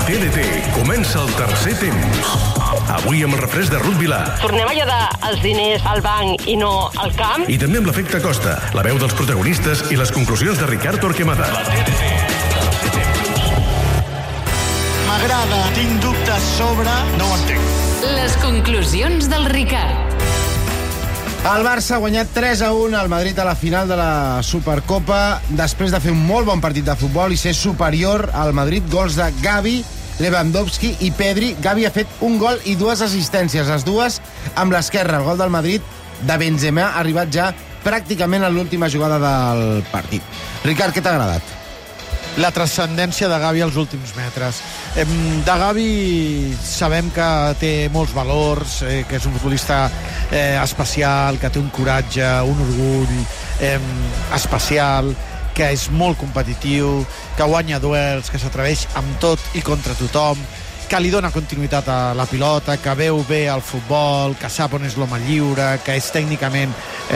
TDT comença el tercer temps. Avui amb el refresc de Ruth Vilà. Tornem a allò els diners al banc i no al camp. I també amb l'efecte Costa, la veu dels protagonistes i les conclusions de Ricard Torquemada. La TDT, tercer temps. M'agrada, tinc dubtes sobre... No ho entenc. Les conclusions del Ricard. El Barça ha guanyat 3-1 al Madrid a la final de la Supercopa després de fer un molt bon partit de futbol i ser superior al Madrid. Gols de Gavi, Lewandowski i Pedri. Gavi ha fet un gol i 2 assistències, les dues amb l'esquerra. El gol del Madrid de Benzema ha arribat ja pràcticament a l'última jugada del partit. Ricard, què t'ha agradat? La transcendència de Gavi als últims metres. De Gavi sabem que té molts valors, que és un futbolista especial, que té un coratge, un orgull especial, que és molt competitiu, que guanya duels, que s'atreveix amb tot i contra tothom, que li dona continuïtat a la pilota, que veu bé el futbol, que sap on és l'home lliure, que és tècnicament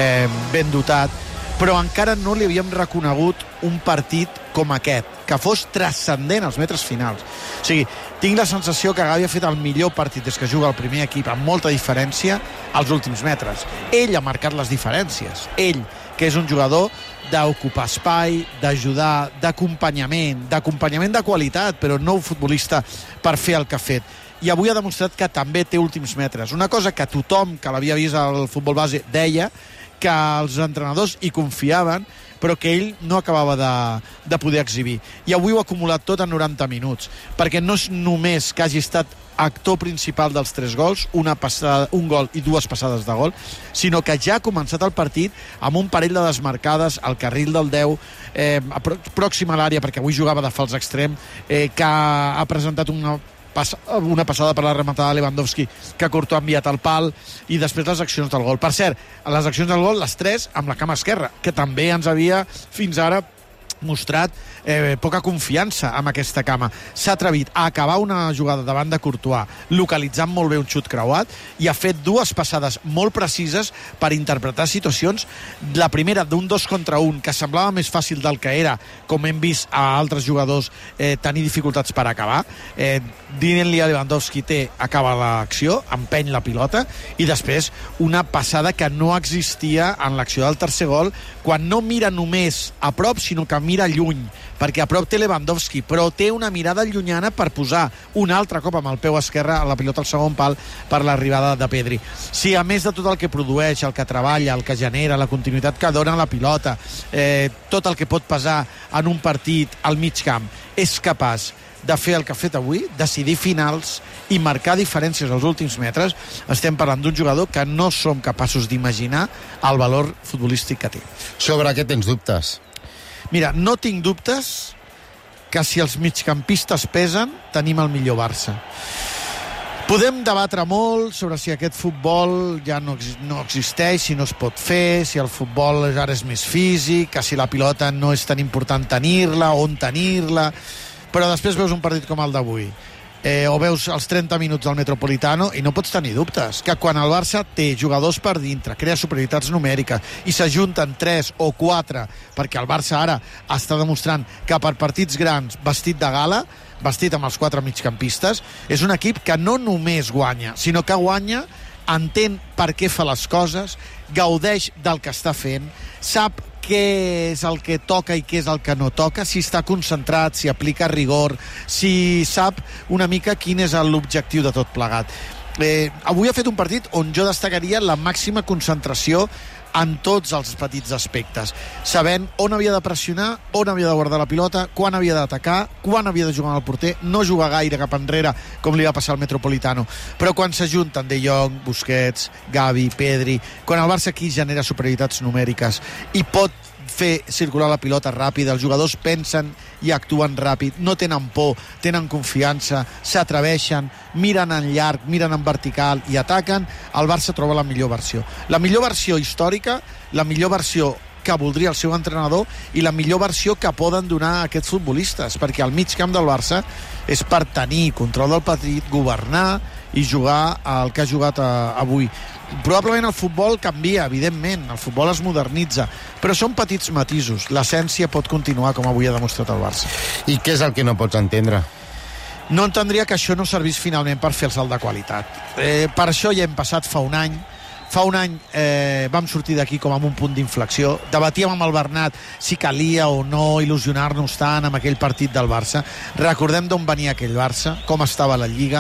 ben dotat, però encara no li havíem reconegut un partit com aquest, que fos transcendent als metres finals. O sigui, tinc la sensació que Gavi ha fet el millor partit des que juga al primer equip, amb molta diferència, als últims metres. Ell ha marcat les diferències. Ell, que és un jugador d'ocupar espai, d'ajudar, d'acompanyament de qualitat, però no un futbolista per fer el que ha fet. I avui ha demostrat que també té últims metres. Una cosa que tothom que l'havia vist al futbol base deia, que els entrenadors hi confiaven, però que ell no acabava de poder exhibir. I avui ho ha acumulat tot en 90 minuts, perquè no és només que hagi estat actor principal dels 3 gols, un gol i 2 passades de gol, sinó que ja ha començat el partit amb un parell de desmarcades al carril del 10, pròxim a l'àrea, perquè avui jugava de fals extrem, que ha presentat una passada per la rematada de Lewandowski que Courtois ha enviat al pal, i després les accions del gol. Per cert, les accions del gol, les 3 amb la cama esquerra, que també ens havia fins ara mostrat poca confiança amb aquesta cama. S'ha atrevit a acabar una jugada davant de Courtois, localitzant molt bé un xut creuat, i ha fet 2 passades molt precises per interpretar situacions. La primera d'un 2 contra 1, que semblava més fàcil del que era, com hem vist a altres jugadors tenir dificultats per acabar. Dient-li a Lewandowski acaba l'acció, empeny la pilota, i després una passada que no existia en l'acció del tercer gol, quan no mira només a prop, sinó que mira lluny, perquè a prop té Lewandowski, però té una mirada llunyana per posar un altre cop amb el peu esquerre a la pilota al segon pal per l'arribada de Pedri. Si a més de tot el que produeix, el que treballa, el que genera, la continuïtat que dona la pilota, tot el que pot pesar en un partit al mig camp, és capaç de fer el que ha fet avui, decidir finals i marcar diferències als últims metres, estem parlant d'un jugador que no som capaços d'imaginar el valor futbolístic que té. Sobre què tens dubtes? Mira, no tinc dubtes que si els migcampistes pesen, tenim el millor Barça. Podem debatre molt sobre si aquest futbol ja no existeix, si no es pot fer, si el futbol ara és més físic, que si la pilota no és tan important tenir-la, on tenir-la, però després veus un partit com el d'avui, o veus els 30 minuts del Metropolitano i no pots tenir dubtes que quan el Barça té jugadors per dintre, crea superioritats numèriques i s'ajunten 3 o 4, perquè el Barça ara està demostrant que per partits grans, vestit de gala, vestit amb els 4 migcampistes, és un equip que no només guanya, sinó que guanya, entén per què fa les coses, gaudeix del que està fent, sap què és el que toca i què és el que no toca, si està concentrat, si aplica rigor, si sap una mica quin és l'objectiu de tot plegat. Avui ha fet un partit on jo destacaria la màxima concentració en tots els petits aspectes, sabent on havia de pressionar, on havia de guardar la pilota, quan havia d'atacar, quan havia de jugar al porter, no jugar gaire cap enrere com li va passar al Metropolitano, però quan s'ajunten De Jong, Busquets, Gavi, Pedri, quan el Barça aquí genera superioritats numèriques i pot fer circular la pilota ràpida, els jugadors pensen i actuen ràpid, no tenen por, tenen confiança, s'atreveixen, miren en llarg, miren en vertical i ataquen, el Barça troba la millor versió. La millor versió històrica, la millor versió que voldria el seu entrenador i la millor versió que poden donar aquests futbolistes, perquè al mig camp del Barça és per tenir control del partit, governar i jugar el que ha jugat avui. Probablement el futbol canvia, evidentment, el futbol es modernitza, però són petits matisos. L'essència pot continuar com avui ha demostrat el Barça. I què és el que no pots entendre? no entendria que això no servís finalment per fer el salt de qualitat. Per això ja hem passat fa un any. Fa un any vam sortir d'aquí com amb un punt d'inflexió. Debatíem amb el Bernat si calia o no il·lusionar-nos tant amb aquell partit del Barça. Recordem d'on venia aquell Barça, com estava la Lliga.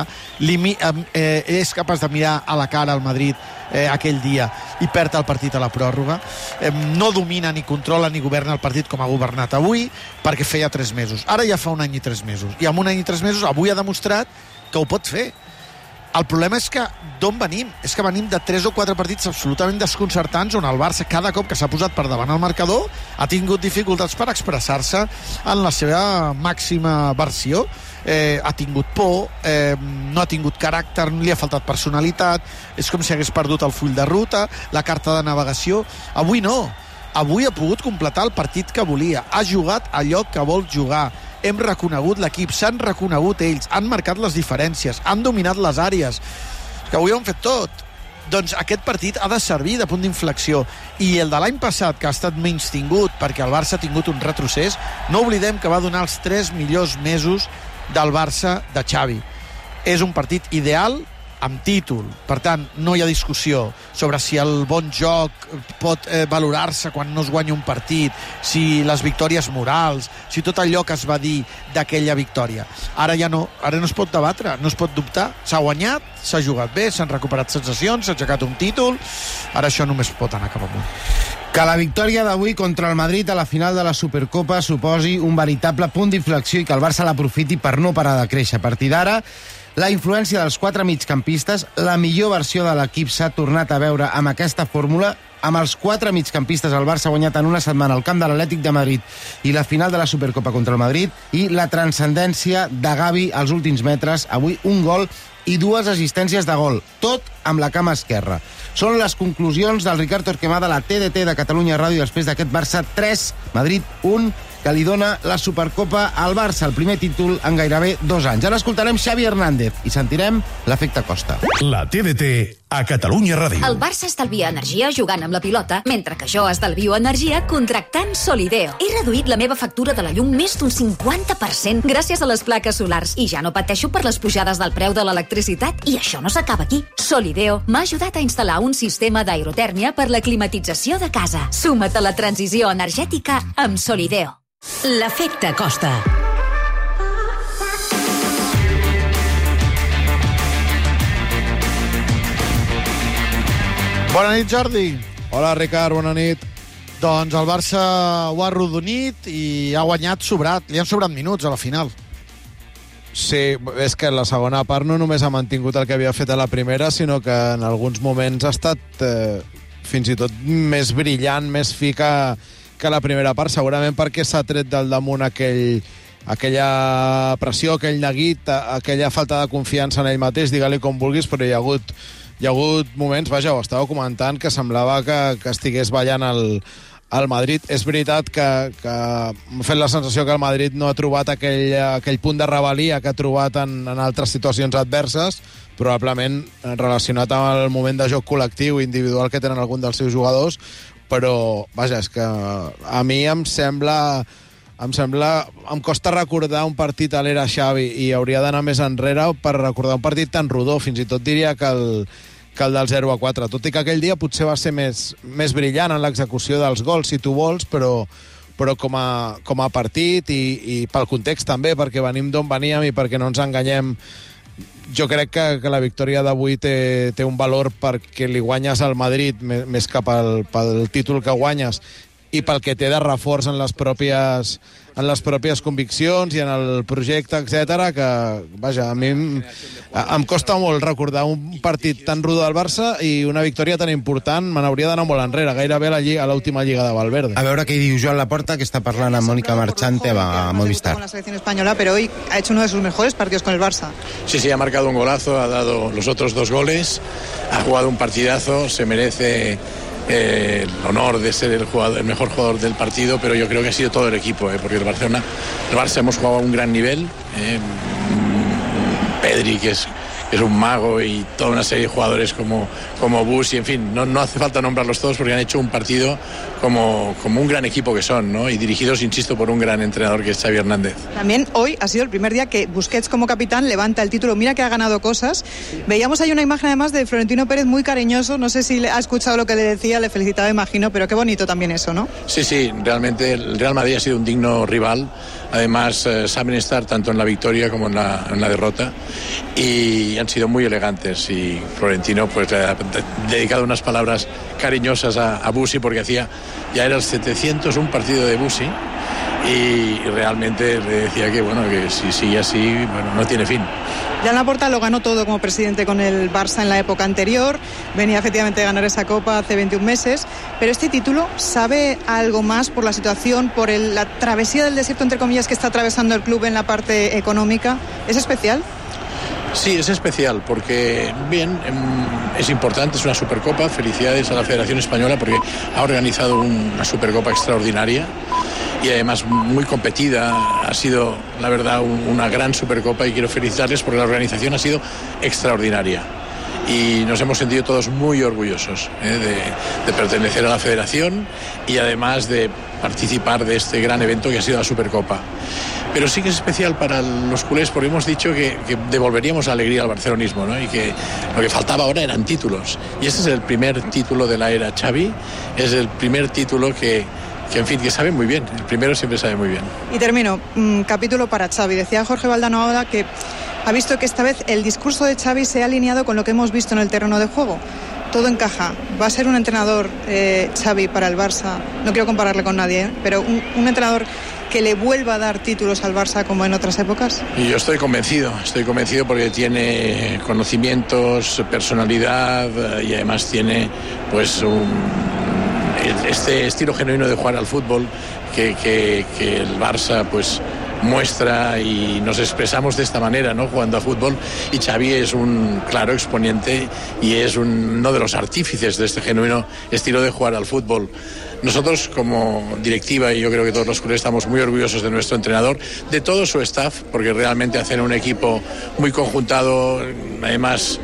És capaç de mirar a la cara al Madrid aquell dia i perd el partit a la pròrroga. No domina, ni controla, ni governa el partit com ha governat avui, perquè feia 3 mesos. Ara ja fa un any i 3 mesos. I amb un any i 3 mesos avui ha demostrat que ho pot fer. El problema és que d'on venim? És que venim de 3 o 4 partits absolutament desconcertants on el Barça, cada cop que s'ha posat per davant el marcador, ha tingut dificultats per expressar-se en la seva màxima versió. Ha tingut por, no ha tingut caràcter, li ha faltat personalitat, és com si hagués perdut el full de ruta, la carta de navegació. Avui no. Avui ha pogut completar el partit que volia. Ha jugat allò que vol jugar. Hem reconegut l'equip, s'han reconegut ells, han marcat les diferències, han dominat les àrees, que avui ho han fet tot. Doncs aquest partit ha de servir de punt d'inflexió. I el de l'any passat, que ha estat menys tingut perquè el Barça ha tingut un retrocés, no oblidem que va donar els 3 millors mesos del Barça de Xavi. És un partit ideal amb títol, per tant no hi ha discussió sobre si el bon joc pot valorar-se quan no es guanya un partit, si les victòries morals, si tot allò que es va dir d'aquella victòria. Ara ja no, ara no es pot debatre, no es pot dubtar, s'ha guanyat, s'ha jugat bé, s'han recuperat sensacions, s'ha aixecat un títol, ara això només pot anar cap amunt. Que la victòria d'avui contra el Madrid a la final de la Supercopa suposi un veritable punt d'inflexió i que el Barça l'aprofiti per no parar de créixer. A partir d'ara, la influència dels 4 migcampistes, la millor versió de l'equip s'ha tornat a veure amb aquesta fórmula. Amb els 4 migcampistes el Barça ha guanyat en una setmana el camp de l'Atlètic de Madrid i la final de la Supercopa contra el Madrid, i la transcendència de Gavi als últims metres, avui un gol i 2 assistències de gol, tot amb la cama esquerra. Són les conclusions del Ricard Torquemada a la TDT de Catalunya Ràdio després d'aquest Barça 3, Madrid 1, que li dona la Supercopa al Barça, el primer títol en gairebé 2 anys. Ara escoltarem Xavi Hernández i sentirem l'efecte Costa. La TDT a Catalunya Ràdio. El Barça estalvia energia jugant amb la pilota, mentre que jo estalvio energia contractant Solideo. He reduït la meva factura de la llum més d'un 50% gràcies a les plaques solars i ja no pateixo per les pujades del preu de l'electricitat. I això no s'acaba aquí. Solideo m'ha ajudat a instal·lar un sistema d'aerotèrmia per la climatització de casa. Suma't a la transició energètica amb Solideo. L'efecte Costa. Bona nit, Jordi. Hola, Ricard, bona nit. Doncs el Barça ho ha arrodonit i ha guanyat sobrat. Li han sobrat minuts a la final. Sí, és que la segona part no només ha mantingut el que havia fet a la primera, sinó que en alguns moments ha estat fins i tot més brillant, més fi que la primera part, segurament perquè s'ha tret del damunt aquella pressió, aquell neguit, aquella falta de confiança en ell mateix, digue-li com vulguis, però hi ha hagut moments, vaja, ho estava comentant, que semblava que estigués ballant el Madrid. És veritat que m'ha fet la sensació que el Madrid no ha trobat aquell punt de rebel·lia que ha trobat en altres situacions adverses, probablement relacionat amb el moment de joc col·lectiu i individual que tenen algun dels seus jugadors, però, vaja, és que a mi em costa recordar un partit a l'era Xavi i hauria d'anar més enrere per recordar un partit tan rodó, fins i tot diria que el del 0-4, tot i que aquell dia potser va ser més brillant en l'execució dels gols, si tu vols, però com a partit i pel context també, perquè venim d'on veníem i perquè no ens enganyem. Jo crec que la victòria d'avui té un valor perquè li guanyes al Madrid més que pel títol que guanyes i pel que té de reforç en les pròpies conviccions i en el projecte, etc. que, vaja, a mi em costa molt recordar un partit tan rodó del Barça i una victòria tan important. Me n'hauria d'anar molt enrere, gairebé a l'última Lliga de Valverde. A veure què diu Joan Laporta, que està parlant amb Mónica Marchante a Movistar. Con la selección española, pero hoy ha hecho uno de sus mejores partidos con el Barça. Sí, ha marcado un golazo, ha dado los otros 2 goles, ha jugado un partidazo, se merece el honor de ser el mejor jugador del partido, pero yo creo que ha sido todo el equipo, porque el Barça hemos jugado a un gran nivel. Pedri, que es es un mago, y toda una serie de jugadores como Bus, y en fin, no hace falta nombrarlos todos porque han hecho un partido como un gran equipo que son, ¿no? Y dirigidos, insisto, por un gran entrenador que es Xavi Hernández. También hoy ha sido el primer día que Busquets como capitán levanta el título. Mira que ha ganado cosas. Veíamos ahí una imagen además de Florentino Pérez muy cariñoso. No sé si ha escuchado lo que le decía, le felicitaba, imagino, pero qué bonito también eso, ¿no? Sí, realmente el Real Madrid ha sido un digno rival. Además, saben estar tanto en la victoria como en la derrota, y han sido muy elegantes, y Florentino pues le ha dedicado unas palabras cariñosas a Busi, porque ya era el 701 partido de Busi, y realmente le decía que si sigue así, no tiene fin. Joan Laporta lo ganó todo como presidente con el Barça en la época anterior, venía efectivamente de ganar esa Copa hace 21 meses, pero este título sabe algo más por la situación, por la travesía del desierto, entre comillas, que está atravesando el club en la parte económica. ¿Es especial? Sí, es especial porque, es importante, es una Supercopa. Felicidades a la Federación Española porque ha organizado una Supercopa extraordinaria y además muy competida. Ha sido, la verdad, una gran Supercopa, y quiero felicitarles porque la organización ha sido extraordinaria. Y nos hemos sentido todos muy orgullosos de pertenecer a la Federación y además de participar de este gran evento que ha sido la Supercopa. Pero sí que es especial para los culés porque hemos dicho que devolveríamos la alegría al barcelonismo, ¿no? Y que lo que faltaba ahora eran títulos. Y este es el primer título de la era Xavi, es el primer título que sabe muy bien. El primero siempre sabe muy bien. Y termino, capítulo para Xavi. Decía Jorge Valdano ahora que ha visto que esta vez el discurso de Xavi se ha alineado con lo que hemos visto en el terreno de juego. Todo encaja. Va a ser un entrenador, Xavi, para el Barça. No quiero compararle con nadie, pero un entrenador que le vuelva a dar títulos al Barça como en otras épocas. Y yo estoy convencido porque tiene conocimientos, personalidad, y además tiene pues este estilo genuino de jugar al fútbol que el Barça pues muestra, y nos expresamos de esta manera, ¿no? Jugando a fútbol, y Xavi es un claro exponente y es uno de los artífices de este genuino estilo de jugar al fútbol. Nosotros como directiva, y yo creo que todos los culés, estamos muy orgullosos de nuestro entrenador, de todo su staff, porque realmente hacen un equipo muy conjuntado, además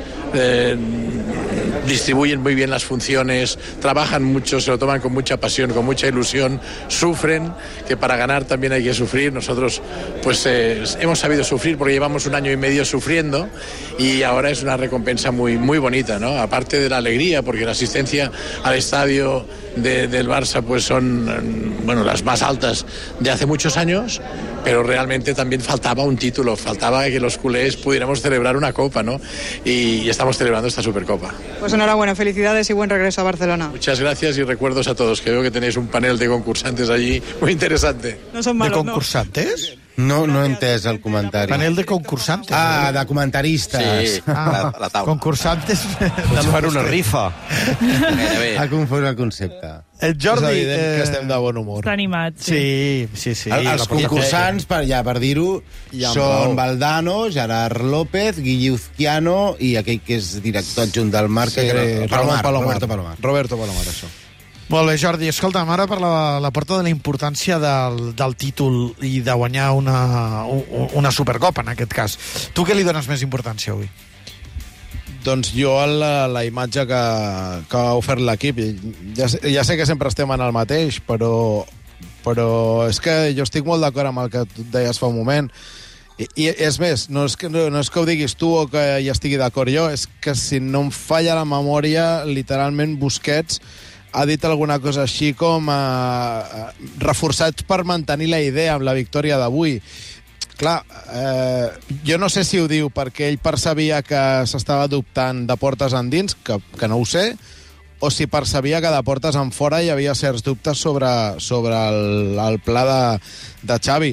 distribuyen muy bien las funciones, trabajan mucho, se lo toman con mucha pasión, con mucha ilusión, sufren, que para ganar también hay que sufrir. Nosotros pues hemos sabido sufrir porque llevamos 1 año y medio sufriendo, y ahora es una recompensa muy, muy bonita, ¿no? Aparte de la alegría, porque la asistencia al estadio del Barça pues son las más altas de hace muchos años, pero realmente también faltaba un título, faltaba que los culés pudiéramos celebrar una copa, ¿no? Y estamos celebrando esta Supercopa. Pues enhorabuena, felicidades y buen regreso a Barcelona. Muchas gracias y recuerdos a todos, que veo que tenéis un panel de concursantes allí muy interesante. No son malos, ¿De concursantes? No he entès el comentari. Panel de concursantes. Ah, de comentaristes. Sí, la taula. Concursantes. Pots fer una rifa. Ha confós el concepte. El Jordi... És evident que estem de bon humor. Està animat, Sí. Els concursants, per dir-ho, són Valdano, Gerard López, Guille Uzquiano i aquell que és director adjunt del Marca, Roberto Palomar, això. Molt bé, Jordi. Escolta'm, ara per la porta de la importància del títol i de guanyar una Supercopa, en aquest cas. Tu què li dones més importància avui? Doncs jo la imatge que ha ofert l'equip, ja sé que sempre estem en el mateix, però és que jo estic molt d'acord amb el que tu deies fa un moment. I és més, no és que ho diguis tu o que hi estigui d'acord jo, és que si no em falla la memòria, literalment Busquets ha dit alguna cosa així com reforçats per mantenir la idea amb la victòria d'avui. Clar, jo no sé si ho diu perquè ell percebia que s'estava dubtant de portes endins, que no ho sé, o si percebia que de portes en fora hi havia certs dubtes sobre el pla de Xavi.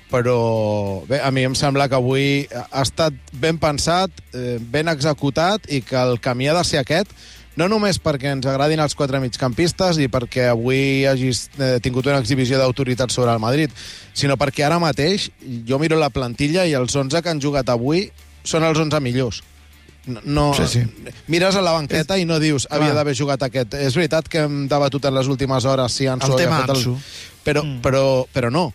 Però bé, a mi em sembla que avui ha estat ben pensat, ben executat, i que el camí ha de ser aquest, no només perquè ens agradin els 4 migcampistes i perquè avui hagis tingut una exhibició d'autoritat sobre el Madrid, sinó perquè ara mateix jo miro la plantilla i els 11 que han jugat avui són els 11 millors. Mires a la banqueta i no dius havia d'haver jugat aquest. És veritat que hem debatut en les últimes hores si Ansu... El tema Ansu. Però no.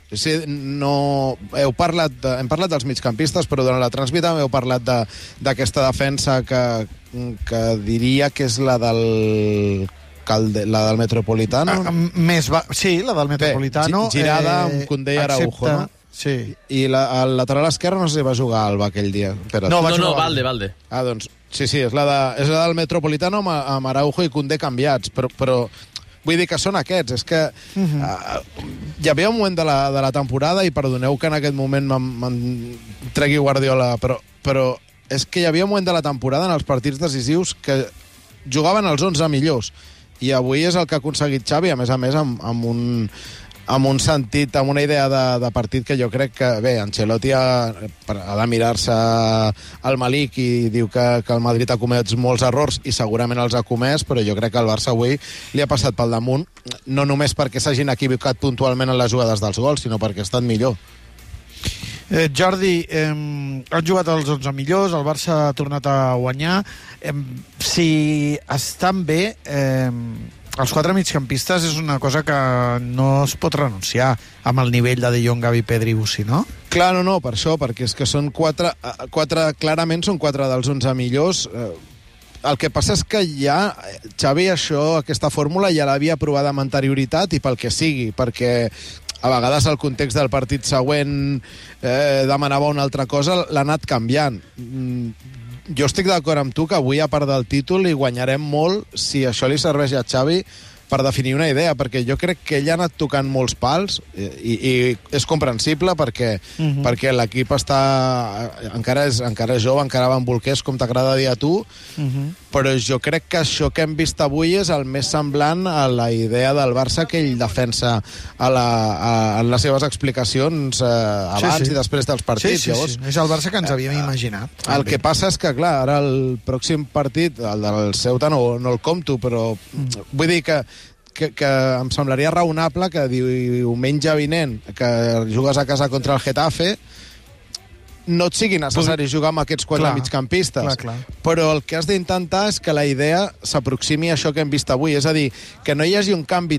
Hem parlat dels migcampistes, però durant la transmita heu parlat d'aquesta defensa que diria que és la del Metropolitano. Sí, la del Metropolitano. Girada amb Koundé i Araujo, no? Sí. I el lateral esquerre no sé si va jugar Alba aquell dia. No, Valde. Ah, doncs, sí, és la del Metropolitano amb Araujo i Koundé canviats, però vull dir que són aquests. És que hi havia un moment de la temporada, i perdoneu que en aquest moment me'n tregui Guardiola, però és que hi havia un moment de la temporada en els partits decisius que jugaven els 11 millors, i avui és el que ha aconseguit Xavi, a més amb un sentit, amb una idea de partit que jo crec que, bé, Ancelotti ha de mirar-se al Malik i diu que el Madrid ha comès molts errors, i segurament els ha comès, però jo crec que el Barça avui li ha passat pel damunt, no només perquè s'hagin equivocat puntualment en les jugades dels gols, sinó perquè estan millor. Jordi, han jugat els 11 millors, el Barça ha tornat a guanyar. Si estan bé, els 4 migcampistes és una cosa que no es pot renunciar amb el nivell de Jong, Gavi, Pedri i Bussi, no? Clar, no, per això, perquè és que són 4, clarament són 4 dels 11 millors. El que passa és que ja Xavi aquesta fórmula ja l'havia provat amb anterioritat, i pel que sigui, perquè a vegades el context del partit següent demanava una altra cosa, l'ha anat canviant. Jo estic d'acord amb tu que avui, a part del títol, hi guanyarem molt si això li serveix a Xavi per definir una idea, perquè jo crec que ell ha anat tocant molts pals, i és comprensible perquè l'equip encara és jove, encara va en bolquers, com t'agrada dir a tu, però jo crec que això que hem vist avui és el més semblant a la idea del Barça que ell defensa en les seves explicacions abans i després dels partits. Sí. És el Barça que ens havíem imaginat. El que passa és que, clar, ara el pròxim partit, el del Ceuta, no el compto, però vull dir que em semblaria raonable que diumenge vinent, que jugues a casa contra el Getafe, no et sigui necessari jugar amb aquests 4 migcampistes. Però el que has d'intentar és que la idea s'aproximi a això que hem vist avui. És a dir, que no hi hagi un canvi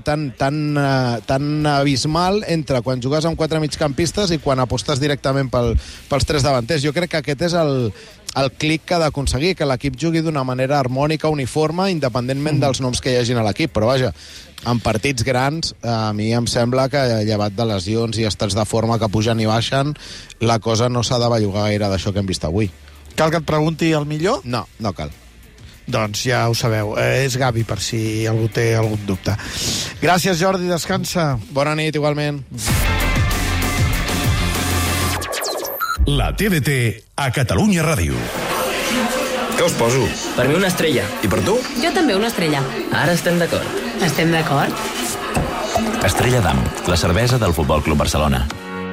tan abismal entre quan jugues amb 4 migcampistes i quan apostes directament pels 3 davanters. Jo crec que aquest és el clic que ha d'aconseguir, que l'equip jugui d'una manera harmònica, uniforme, independentment dels noms que hi hagin a l'equip. Però vaja, en partits grans, a mi em sembla que, llevat de lesions i estats de forma que pugen i baixen, la cosa no s'ha de bellugar gaire d'això que hem vist avui. Cal que et pregunti el millor? No cal. Doncs ja ho sabeu, és Gavi, per si algú té algun dubte. Gràcies, Jordi, descansa. Bona nit, igualment. La TDT a Catalunya Ràdio. Què us poso? Per mi una estrella. I per tu? Jo també una estrella. Ara estem d'acord. Estem d'acord? Estrella d'Am, la cervesa del Futbol Club Barcelona.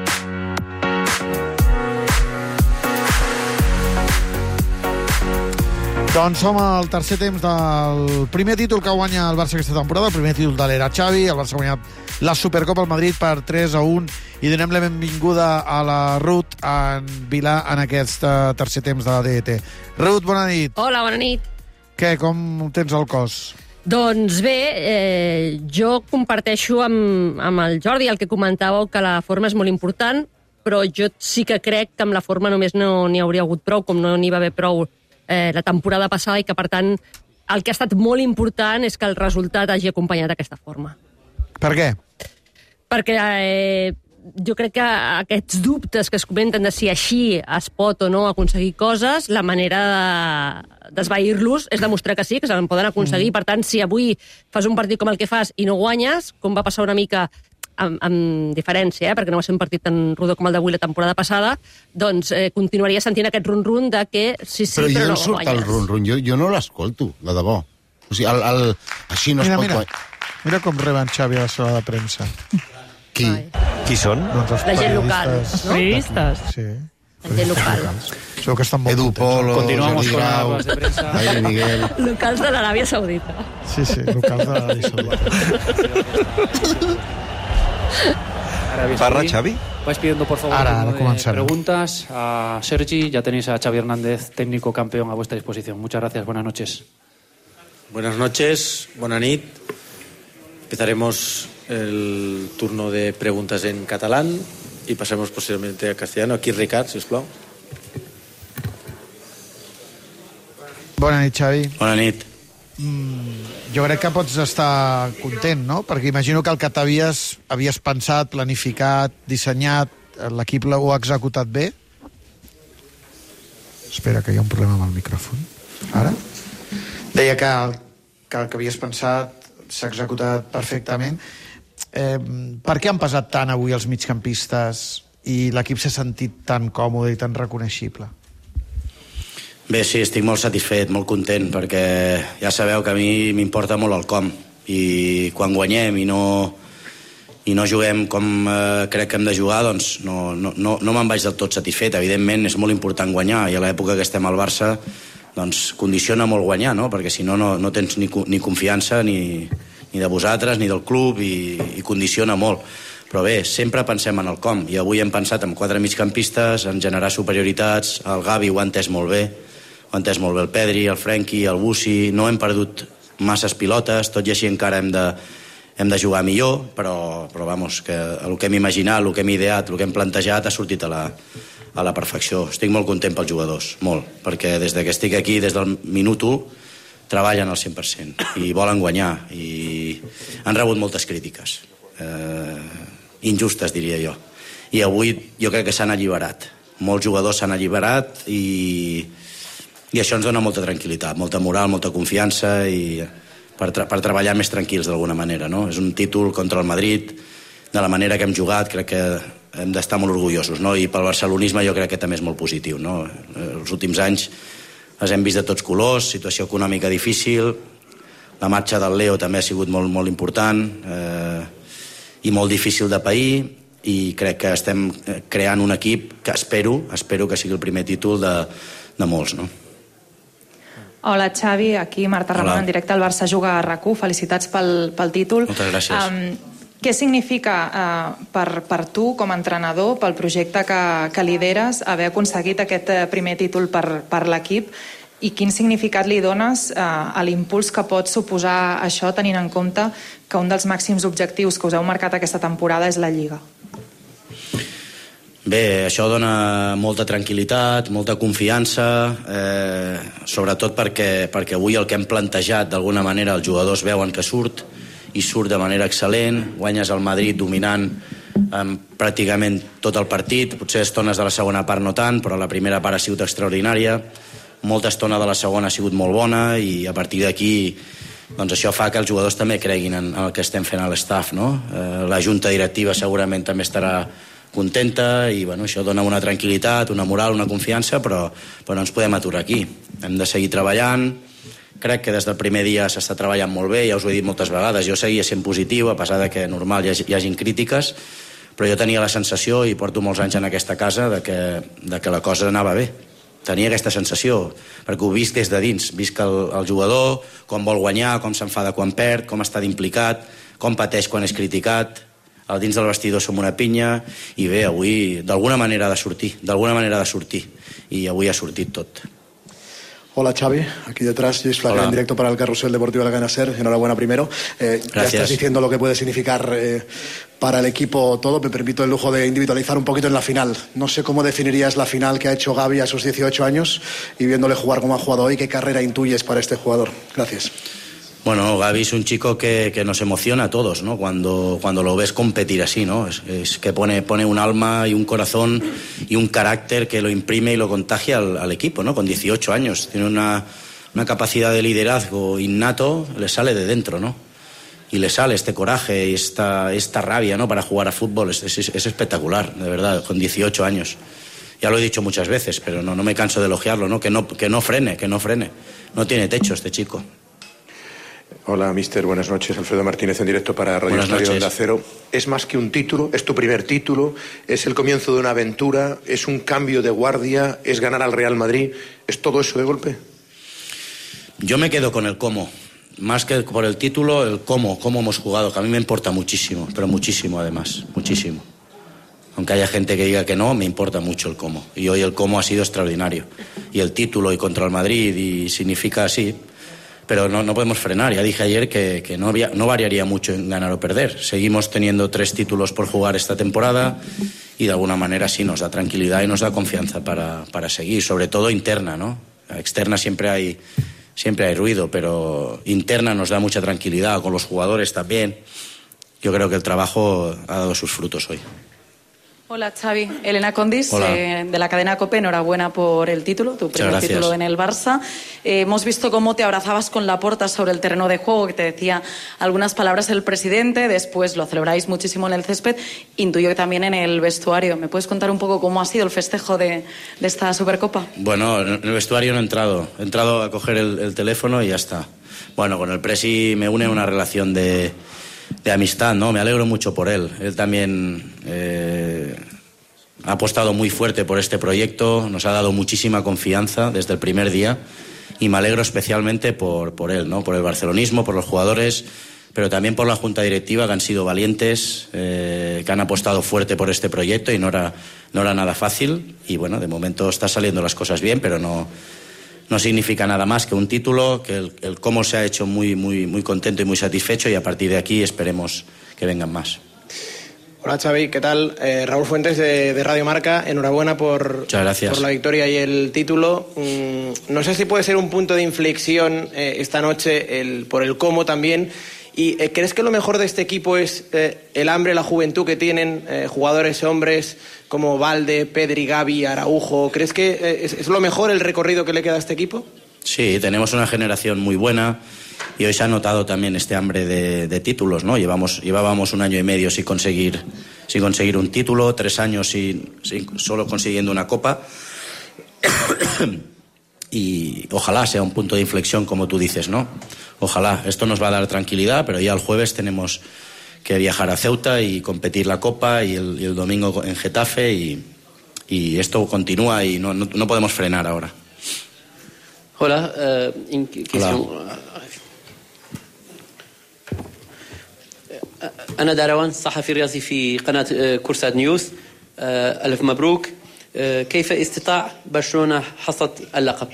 Doncs som al tercer temps del primer títol que guanya el Barça aquesta temporada, el primer títol de l'era Xavi. El Barça ha guanyat la Supercopa al Madrid per 3-1 i donem la benvinguda a la Ruth en Vilà en aquest tercer temps de la DT. Ruth, bona nit. Hola, bona nit. Què, com tens el cos? Doncs bé, jo comparteixo amb el Jordi el que comentàveu, que la forma és molt important, però jo sí que crec que amb la forma només no n'hi hauria hagut prou, com no n'hi va haver prou la temporada passada, i que, per tant, el que ha estat molt important és que el resultat hagi acompanyat aquesta forma. Per què? Perquè jo crec que aquests dubtes que es comenten de si així es pot o no aconseguir coses, la manera d'esvair-los és demostrar que sí, que se'n poden aconseguir. Per tant, si avui fas un partit com el que fas i no guanyes, com va passar una mica amb diferència, perquè no va ser un partit tan rodó com el d'avui la temporada passada, doncs continuaria sentint aquest run-run de que sí, però no guanyes. Però jo surt el run-run, jo no l'escolto, de debò. O sigui, així no es pot guanyar. Mira com reben Xavi a la sala de premsa. Qui són? Doncs la gent local, no? Periodistas. Sí. La gent local. Segur que estan molt Edu Polo, Continuamos con Grau, las de prensa. Jaime Miguel. Locals de l'Aràbia Saudita. Sí, locals de l'Aràbia Saudita. Parla Xavi. Vais pidiendo por favor preguntas a Sergi. Ya tenéis a Xavi Hernández, técnico campeón, a vuestra disposición. Muchas gracias, buenas noches. Buenas noches, bona nit. Empezaremos el turno de preguntas en catalán y pasaremos posteriormente a castellano. Aquí Ricard, sisplau. Bona nit, Xavi. Bona nit. Jo crec que pots estar content, no? Perquè imagino que el que havies pensat, planificat, dissenyat, l'equip ho ha executat bé. Espera, que hi ha un problema amb el micròfon. Ara? Deia que el que havies pensat s'ha executat perfectament. Per què han pesat tant avui els migcampistes i l'equip s'ha sentit tan còmode i tan reconeixible? Bé, sí, estic molt satisfet, molt content, perquè ja sabeu que a mi m'importa molt el com, i quan guanyem i no juguem com crec que hem de jugar, doncs no me'n vaig del tot satisfet. Evidentment és molt important guanyar, i a l'època que estem al Barça doncs condiciona molt guanyar, no? Perquè si no tens ni confiança ni de vosaltres ni del club, i condiciona molt. Però bé, sempre pensem en el com, i avui hem pensat en 4 migcampistes, en generar superioritats. El Gavi ho ha entès molt bé, el Pedri, el Frenkie, el Bussi. No hem perdut masses pilotes, tot i així encara hem de jugar millor, però vamos, que el que hem imaginat, el que hem ideat, el que hem plantejat ha sortit a la perfecció. Estic molt content pels jugadors, molt, perquè des que estic aquí, des del minut 1, treballen al 100% i volen guanyar, i han rebut moltes crítiques, injustes, diria jo. I avui jo crec que s'han alliberat. Molts jugadors s'han alliberat, i això ens dona molta tranquil·litat, molta moral, molta confiança, i per treballar més tranquils d'alguna manera, no? És un títol contra el Madrid, de la manera que hem jugat, crec que hem d'estar molt orgullosos, no? I pel barcelonisme jo crec que també és molt positiu, no? Els últims anys els hem vist de tots colors, situació econòmica difícil, la marxa del Leo també ha sigut molt, molt important, i molt difícil de pair, i crec que estem creant un equip que espero que sigui el primer títol de molts, no? Hola, Xavi, aquí Marta Ramon, en directe al Barça Juga a RAC1. Felicitats pel títol. Moltes gràcies. Què significa per tu, com a entrenador, pel projecte que lideres, haver aconseguit aquest primer títol per l'equip, i quin significat li dones a l'impuls que pot suposar això, tenint en compte que un dels màxims objectius que us heu marcat aquesta temporada és la Lliga? Bé, això dona molta tranquil·litat, molta confiança, sobretot perquè avui el que hem plantejat, d'alguna manera, els jugadors veuen que surt, i surt de manera excel·lent. Guanyes el Madrid dominant pràcticament tot el partit, potser estones de la segona part no tant, però la primera part ha sigut extraordinària, molta estona de la segona ha sigut molt bona, i a partir d'aquí doncs això fa que els jugadors també creguin en el que estem fent a l'estaf, no? La junta directiva segurament també estarà contenta, i bueno, això dona una tranquil·litat, una moral, una confiança, però no ens podem aturar aquí. Hem de seguir treballant. Crec que des del primer dia s'està treballant molt bé, ja us ho he dit moltes vegades. Jo seguia sent positiu, a pesar de que normal hi hagin crítiques, però jo tenia la sensació, i porto molts anys en aquesta casa, de que la cosa anava bé. Tenia aquesta sensació, perquè ho visc des de dins. Visc el jugador, com vol guanyar, com s'enfada quan perd, com està d'implicat, com pateix quan és criticat. Al dins del vestidor som una pinya, i bé, avui d'alguna manera ha de sortir, i avui ha sortit tot. Hola Xavi, aquí detrás Luis Flaquer en directo para el Carrusel Deportivo de la Cadena SER. Enhorabuena primero. Ya estás diciendo lo que puede significar para el equipo todo. Me permito el lujo de individualizar un poquito en la final. No sé cómo definirías la final que ha hecho Gavi a sus 18 años, y viéndole jugar como ha jugado hoy, ¿qué carrera intuyes para este jugador? Gracias. Bueno, Gavi es un chico que nos emociona a todos, ¿no? Cuando lo ves competir así, ¿no? Es que pone un alma y un corazón y un carácter que lo imprime y lo contagia al equipo, ¿no? Con 18 años. Tiene una capacidad de liderazgo innato, le sale de dentro, ¿no? Y le sale este coraje y esta rabia, ¿no? Para jugar a fútbol. Es espectacular, de verdad, con 18 años. Ya lo he dicho muchas veces, pero no me canso de elogiarlo, ¿no? Que no frene. No tiene techo este chico. Hola, mister, buenas noches. Alfredo Martínez en directo para Radio Estadio Onda Cero. Es más que un título, es tu primer título, es el comienzo de una aventura, es un cambio de guardia, es ganar al Real Madrid. ¿Es todo eso de golpe? Yo me quedo con el cómo. Más que por el título, el cómo hemos jugado, que a mí me importa muchísimo, pero muchísimo además, muchísimo. Aunque haya gente que diga que no, me importa mucho el cómo. Y hoy el cómo ha sido extraordinario. Y el título y contra el Madrid y significa así. Pero no podemos frenar. Ya dije ayer que no variaría mucho en ganar o perder. Seguimos teniendo 3 títulos por jugar esta temporada y de alguna manera sí nos da tranquilidad y nos da confianza para seguir. Sobre todo interna, ¿no? Externa siempre hay ruido, pero interna nos da mucha tranquilidad, con los jugadores también. Yo creo que el trabajo ha dado sus frutos hoy. Hola Xavi, Elena Condis, de la cadena COPE, enhorabuena por el título, tu primer título en el Barça. Hemos visto cómo te abrazabas con Laporta sobre el terreno de juego, que te decía algunas palabras el presidente, después lo celebráis muchísimo en el césped, intuyo que también en el vestuario. ¿Me puedes contar un poco cómo ha sido el festejo de esta Supercopa? Bueno, en el vestuario no he entrado a coger el teléfono y ya está. Bueno, con el presi me une una relación de amistad, ¿no? Me alegro mucho por él. Él también ha apostado muy fuerte por este proyecto, nos ha dado muchísima confianza desde el primer día y me alegro especialmente por él, ¿no? Por el barcelonismo, por los jugadores, pero también por la junta directiva, que han sido valientes, que han apostado fuerte por este proyecto y no era nada fácil. Y bueno, de momento está saliendo las cosas bien, pero no significa nada más que un título, que el cómo se ha hecho muy, muy, muy contento y muy satisfecho, y a partir de aquí esperemos que vengan más. Hola Xavi, ¿qué tal? Raúl Fuentes de Radio Marca, enhorabuena por la victoria y el título. No sé si puede ser un punto de inflexión esta noche por el cómo también. ¿Y crees que lo mejor de este equipo es el hambre, la juventud que tienen jugadores hombres como Valde, Pedri, Gavi, Araujo? ¿Crees que es lo mejor el recorrido que le queda a este equipo? Sí, tenemos una generación muy buena y hoy se ha notado también este hambre de títulos, ¿no? Llevábamos 1 año y medio sin conseguir un título, 3 años solo consiguiendo una copa. Y ojalá sea un punto de inflexión, como tú dices, ¿no? Ojalá. Esto nos va a dar tranquilidad, pero ya el jueves tenemos que viajar a Ceuta y competir la Copa, y el domingo en Getafe, y esto continúa y no podemos frenar ahora. Hola, أنا داروان صحفي رياضي في قناة كورسات نيوز. ألف مبروك. كيف استطاع برشلونة حصد اللقب؟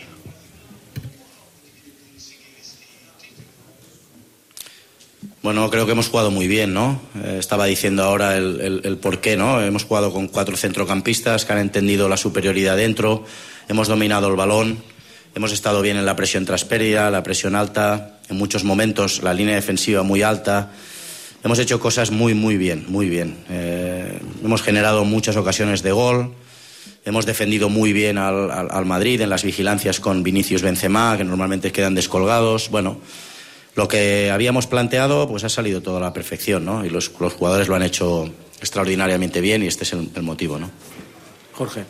Bueno, creo que hemos jugado muy bien, ¿no? Estaba diciendo ahora el por qué, ¿no? Hemos jugado con 4 centrocampistas que han entendido la superioridad dentro, hemos dominado el balón, hemos estado bien en la presión tras pérdida, la presión alta, en muchos momentos la línea defensiva muy alta. Hemos hecho cosas muy, muy bien, muy bien. Hemos generado muchas ocasiones de gol. Hemos defendido muy bien al Madrid en las vigilancias con Vinicius, Benzema, que normalmente quedan descolgados. Bueno, lo que habíamos planteado pues ha salido todo a la perfección, ¿no? Y los jugadores lo han hecho extraordinariamente bien, y este es el motivo, ¿no? Jorge.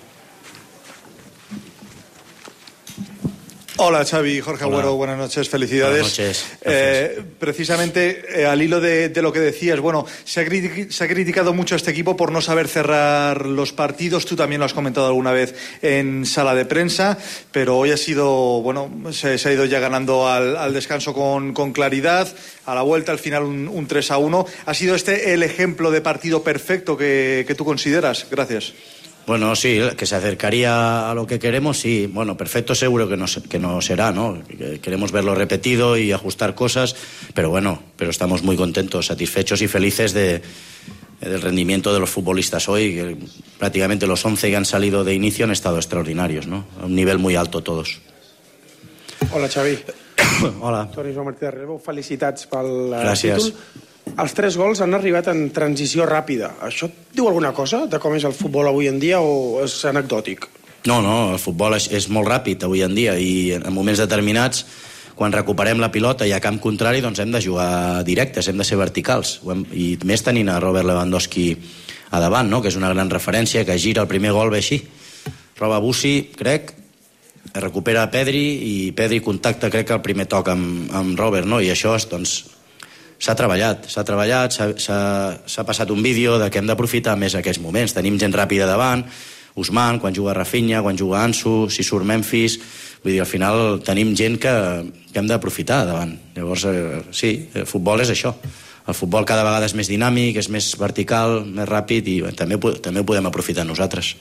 Hola Xavi, Jorge Agüero, buenas noches, felicidades. Buenas noches. Precisamente al hilo de lo que decías, bueno, se ha criticado mucho a este equipo por no saber cerrar los partidos. Tú también lo has comentado alguna vez en sala de prensa, pero hoy ha sido, bueno, se ha ido ya ganando al descanso con claridad. A la vuelta, al final, un 3-1. ¿Ha sido este el ejemplo de partido perfecto que tú consideras? Gracias. Bueno, sí, que se acercaría a lo que queremos, sí. Bueno, perfecto seguro que no será, ¿no? Queremos verlo repetido y ajustar cosas, pero estamos muy contentos, satisfechos y felices del rendimiento de los futbolistas hoy, que prácticamente los 11 que han salido de inicio han estado extraordinarios, ¿no? A un nivel muy alto todos. Hola, Xavi. Hola. Torres Martí de Rebo, felicitats pel Gràcies. títol. Els 3 gols han arribat en transició ràpida. Això et diu alguna cosa de com és el futbol avui en dia, o és anecdòtic? No, el futbol és molt ràpid avui en dia, i en moments determinats, quan recuperem la pilota i a camp contrari, doncs hem de jugar directes, hem de ser verticals, i més tenint a Robert Lewandowski a davant, no? Que és una gran referència, que gira el primer gol, ve així, roba Bussi, crec, recupera Pedri, i Pedri contacta, crec que el primer toc amb Robert, no? I això, doncs, s'ha treballat, s'ha passat un vídeo de que hem d'aprofitar més aquests moments. Tenim gent ràpida davant, Ousmane, quan juga Rafinha, quan juga Ansu, si surt Memphis, vull dir, al final tenim gent que hem d'aprofitar davant. Llavors, sí, el futbol és això, El futbol cada vegada és més dinàmic, és més vertical, més ràpid, i també ho podem aprofitar nosaltres.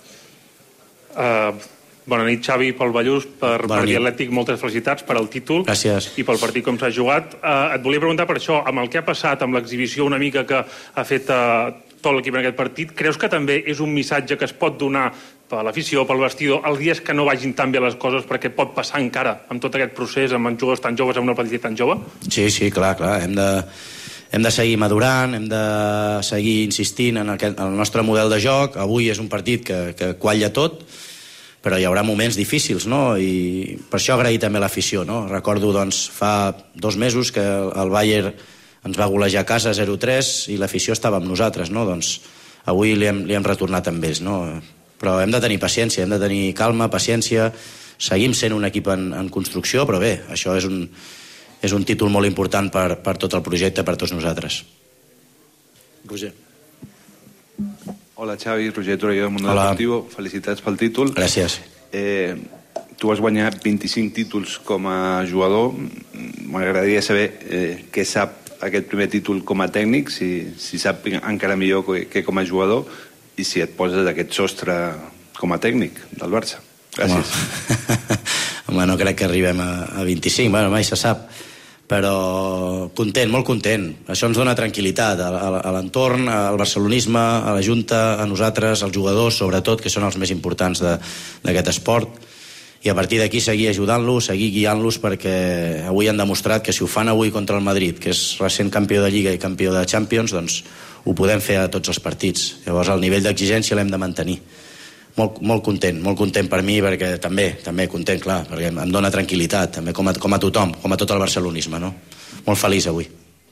Bona nit, Xavi, pel Ballús, per Atlètic, moltes felicitats per al títol. Gràcies. I pel partit com s'ha jugat. Et volia preguntar per això, amb el que ha passat, amb l'exhibició una mica que ha fet tot l'equip en aquest partit, creus que també és un missatge que es pot donar per l'afició, pel vestidor, els dies que no vagin tan bé les coses, perquè pot passar encara amb tot aquest procés, amb jugadors tan joves, amb una plantilla tan jove? Sí, clar. Hem de seguir madurant, hem de seguir insistint en el nostre model de joc. Avui és un partit que qualla tot, però hi haurà moments difícils, no? I per això agrair també l'afició, no? Recordo, doncs, fa 2 mesos que el Bayern ens va golejar a casa 0-3 i l'afició estava amb nosaltres, no? Doncs avui li hem retornat amb ells, no? Però hem de tenir paciència, hem de tenir calma, paciència, seguim sent un equip en construcció, però bé, això és un títol molt important per tot el projecte, per tots nosaltres. Roger. Hola, Xavi, Roger Torelló del Mundo Deportivo. Felicitats pel títol. Gràcies. Tu has guanyat 25 títols com a jugador. M'agradaria saber què sap aquest primer títol com a tècnic, si sap encara millor que com a jugador, i si et poses aquest sostre com a tècnic del Barça. Gràcies. Home, no crec que arribem a 25, bueno, mai se sap. Però content, molt content. Això ens dona tranquil·litat a l'entorn, al barcelonisme, a la Junta, a nosaltres, als jugadors, sobretot, que són els més importants d'aquest esport. I a partir d'aquí seguir ajudant-los, seguir guiant-los, perquè avui han demostrat que si ho fan avui contra el Madrid, que és recent campió de Lliga i campió de Champions, doncs ho podem fer a tots els partits. Llavors el nivell d'exigència l'hem de mantenir. Molt content per mi, perquè també content, clar, perquè em dona tranquil·litat, també com a tothom, com a tot el barcelonisme, no? Molt feliç avui.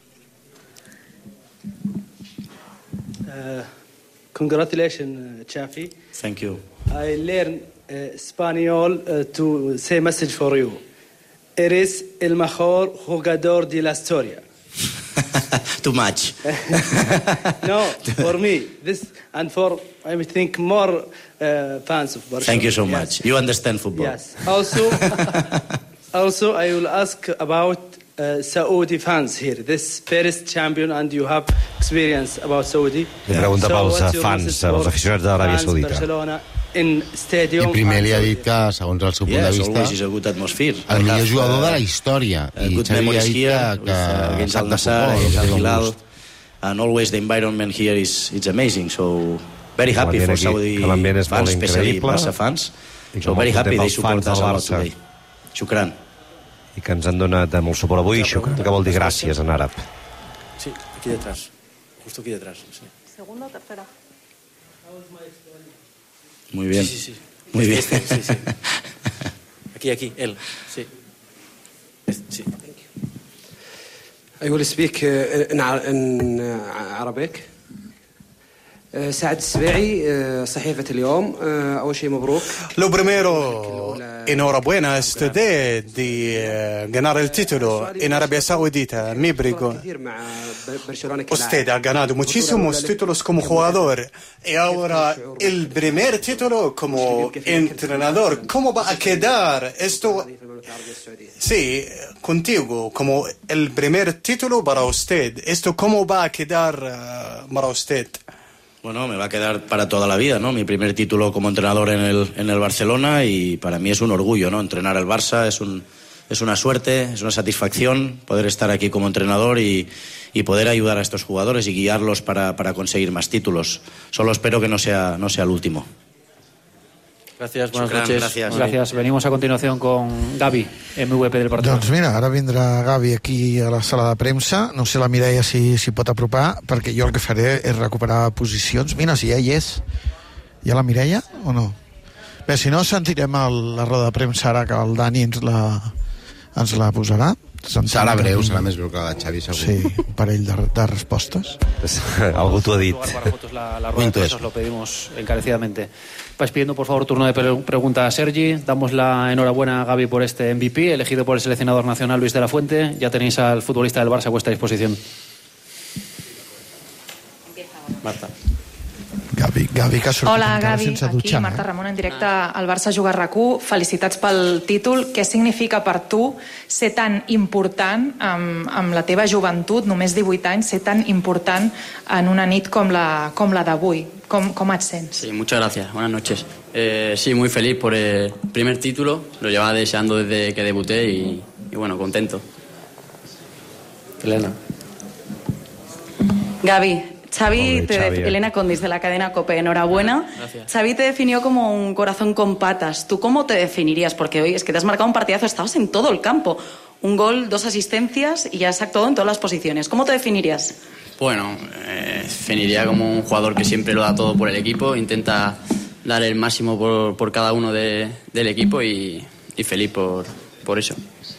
Congratulations, Xavi. Thank you. I learned Spanish to say a message for you. Eres el mejor jugador de la historia. Too much. No, for me, and for, I think, more fans of Barcelona. Thank you so much. You understand football. Yes. Also, I will ask about Saudi fans here. This first champion, and you have experience about Saudi. Pregunta pels fans, els aficionats de l'Aràbia Saudita. I primer li ha dit que, segons el seu punt de vista, el millor jugador de la història. I Xavi ha dit que sap de futbol. And always the environment here is amazing, so very happy for Saudi fans, especially Barça fans. So very happy they support us a lot today. Shukran. I que ens han donat molt suport avui, shukran, que vol dir gràcies en àrab. Sí, aquí detrás, justo aquí detrás. Segunda o tercera. Muy bien. Sí. Muy bien. Sí. Aquí, él. Sí. Sí. I will speak in Arabic. سعد السبيعي صحيفة اليوم أول شيء مبروك. Lo primero, enhorabuena a usted de ganar el título en Arabia Saudita, mi brigo. Usted ha ganado muchísimos títulos como jugador y ahora el primer título como entrenador. ¿Cómo va a quedar esto? Sí, contigo, como el primer título para usted. ¿Esto cómo va a quedar para usted? Bueno, me va a quedar para toda la vida, ¿no? Mi primer título como entrenador en el Barcelona, y para mí es un orgullo, ¿no? Entrenar al Barça es una suerte, es una satisfacción poder estar aquí como entrenador y poder ayudar a estos jugadores y guiarlos para conseguir más títulos. Solo espero que no sea el último. Gracias, buenas noches. Gracias. Venimos a continuación con Gavi, MVP del partido. Doncs mira, ara vindrà Gavi aquí a la sala de premsa. No sé la Mireia si s'hi pot apropar, perquè jo el que faré és recuperar posicions. Mira, si ja hi és. Hi ha la Mireia o no? Bé, si no, sentirem la roda de premsa ara, que el Dani ens la posarà. Serà breu, serà més breu que la Xavi, segur. Sí, un parell de respostes. Algú t'ho ha dit. Para fotos la rueda de prensa, os lo pedimos encarecidamente. Vais pidiendo, por favor, turno de pregunta a Sergi. Damos la enhorabuena a Gavi por este MVP, elegido por el seleccionador nacional Luis de la Fuente. Ya tenéis al futbolista del Barça a vuestra disposición. Marta. Gavi que ha sortit Hola, encara Gavi, sense aquí dutxar. Marta Ramon en directe al Barça Juga RAC1. Felicitats pel títol. Què significa per tu ser tan important amb la teva joventut, només 18 anys, ser tan important en una nit com la d'avui? ¿Cómo et sents? Sí, muchas gracias. Buenas noches. Sí, muy feliz por el primer título. Lo llevaba deseando desde que debuté y bueno, contento. Elena. Gavi, Elena Condis de la cadena COPE, enhorabuena. Gracias. Xavi te definió como un corazón con patas. ¿Tú cómo te definirías? Porque hoy es que te has marcado un partidazo, estabas en todo el campo. Un gol, 2 asistencias y has actuado en todas las posiciones. ¿Cómo te definirías? Bueno, definiría como un jugador que siempre lo da todo por el equipo, intenta dar el máximo por cada uno del equipo y feliz por eso.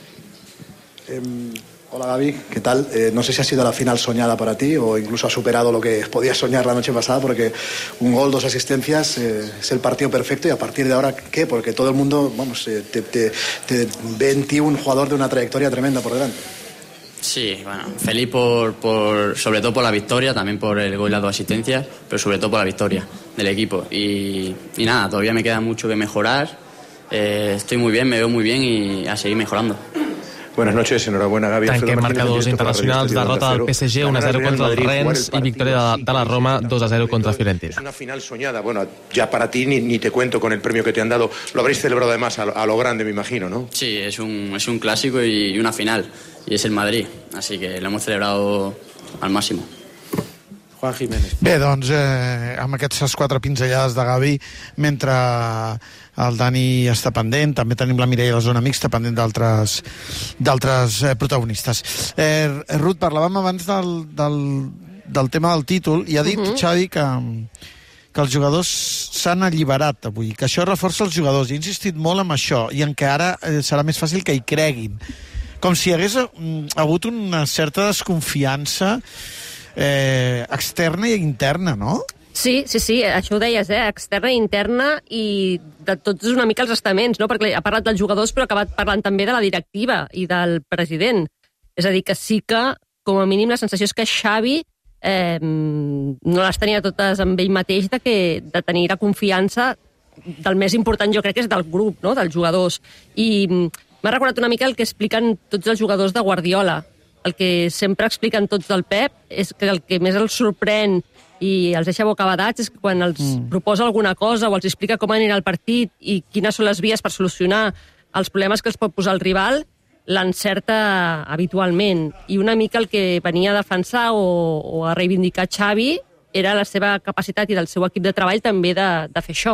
Hola Gavi, ¿qué tal? No sé si ha sido la final soñada para ti o incluso ha superado lo que podías soñar la noche pasada, porque un gol, 2 asistencias es el partido perfecto. Y a partir de ahora, ¿qué? Porque todo el mundo, te ve en ti un jugador de una trayectoria tremenda por delante. Sí, bueno, feliz sobre todo por la victoria, también por el gol y las 2 asistencias, pero sobre todo por la victoria del equipo. Y nada, todavía me queda mucho que mejorar. Estoy muy bien, me veo muy bien y a seguir mejorando. Buenas noches, enhorabuena Gavi. Tanquem marcadors internacionals, derrota del PSG 1-0 contra el Rennes y victoria de la Roma 2-0 contra Fiorentina. Es una final soñada, bueno, ya para ti ni te cuento con el premio que te han dado. Lo habréis celebrado además a lo grande, me imagino, ¿no? Sí, es un clásico y una final, y es el Madrid, así que lo hemos celebrado al máximo. Juan Jiménez. Bé, doncs, amb aquestes 4 pinzellades de Gavi, mentre el Dani està pendent, també tenim la Mireia de la zona mixta pendent d'altres protagonistes. Ruth, parlàvem abans del tema del títol i ha dit Xavi que els jugadors s'han alliberat avui, que això reforça els jugadors, i ha insistit molt en això, i en que ara serà més fàcil que hi creguin. Com si hi hagués hagut una certa desconfiança externa i interna, no? Sí, això ho deies, externa i interna, i de tots una mica els estaments, no? Perquè ha parlat dels jugadors però ha acabat parlant també de la directiva i del president. És a dir, que sí que, com a mínim, la sensació és que Xavi no les tenia totes amb ell mateix de tenir la confiança del més important, jo crec que és del grup, no? Dels jugadors. I m'ha recordat una mica el que expliquen tots els jugadors de Guardiola. El que sempre expliquen tots del Pep és que el que més els sorprèn i els deixa bocabadats és que quan els proposa alguna cosa o els explica com anirà el partit i quines són les vies per solucionar els problemes que els pot posar el rival, l'encerta habitualment. I una mica el que venia a defensar o a reivindicar Xavi era la seva capacitat i del seu equip de treball també de fer això.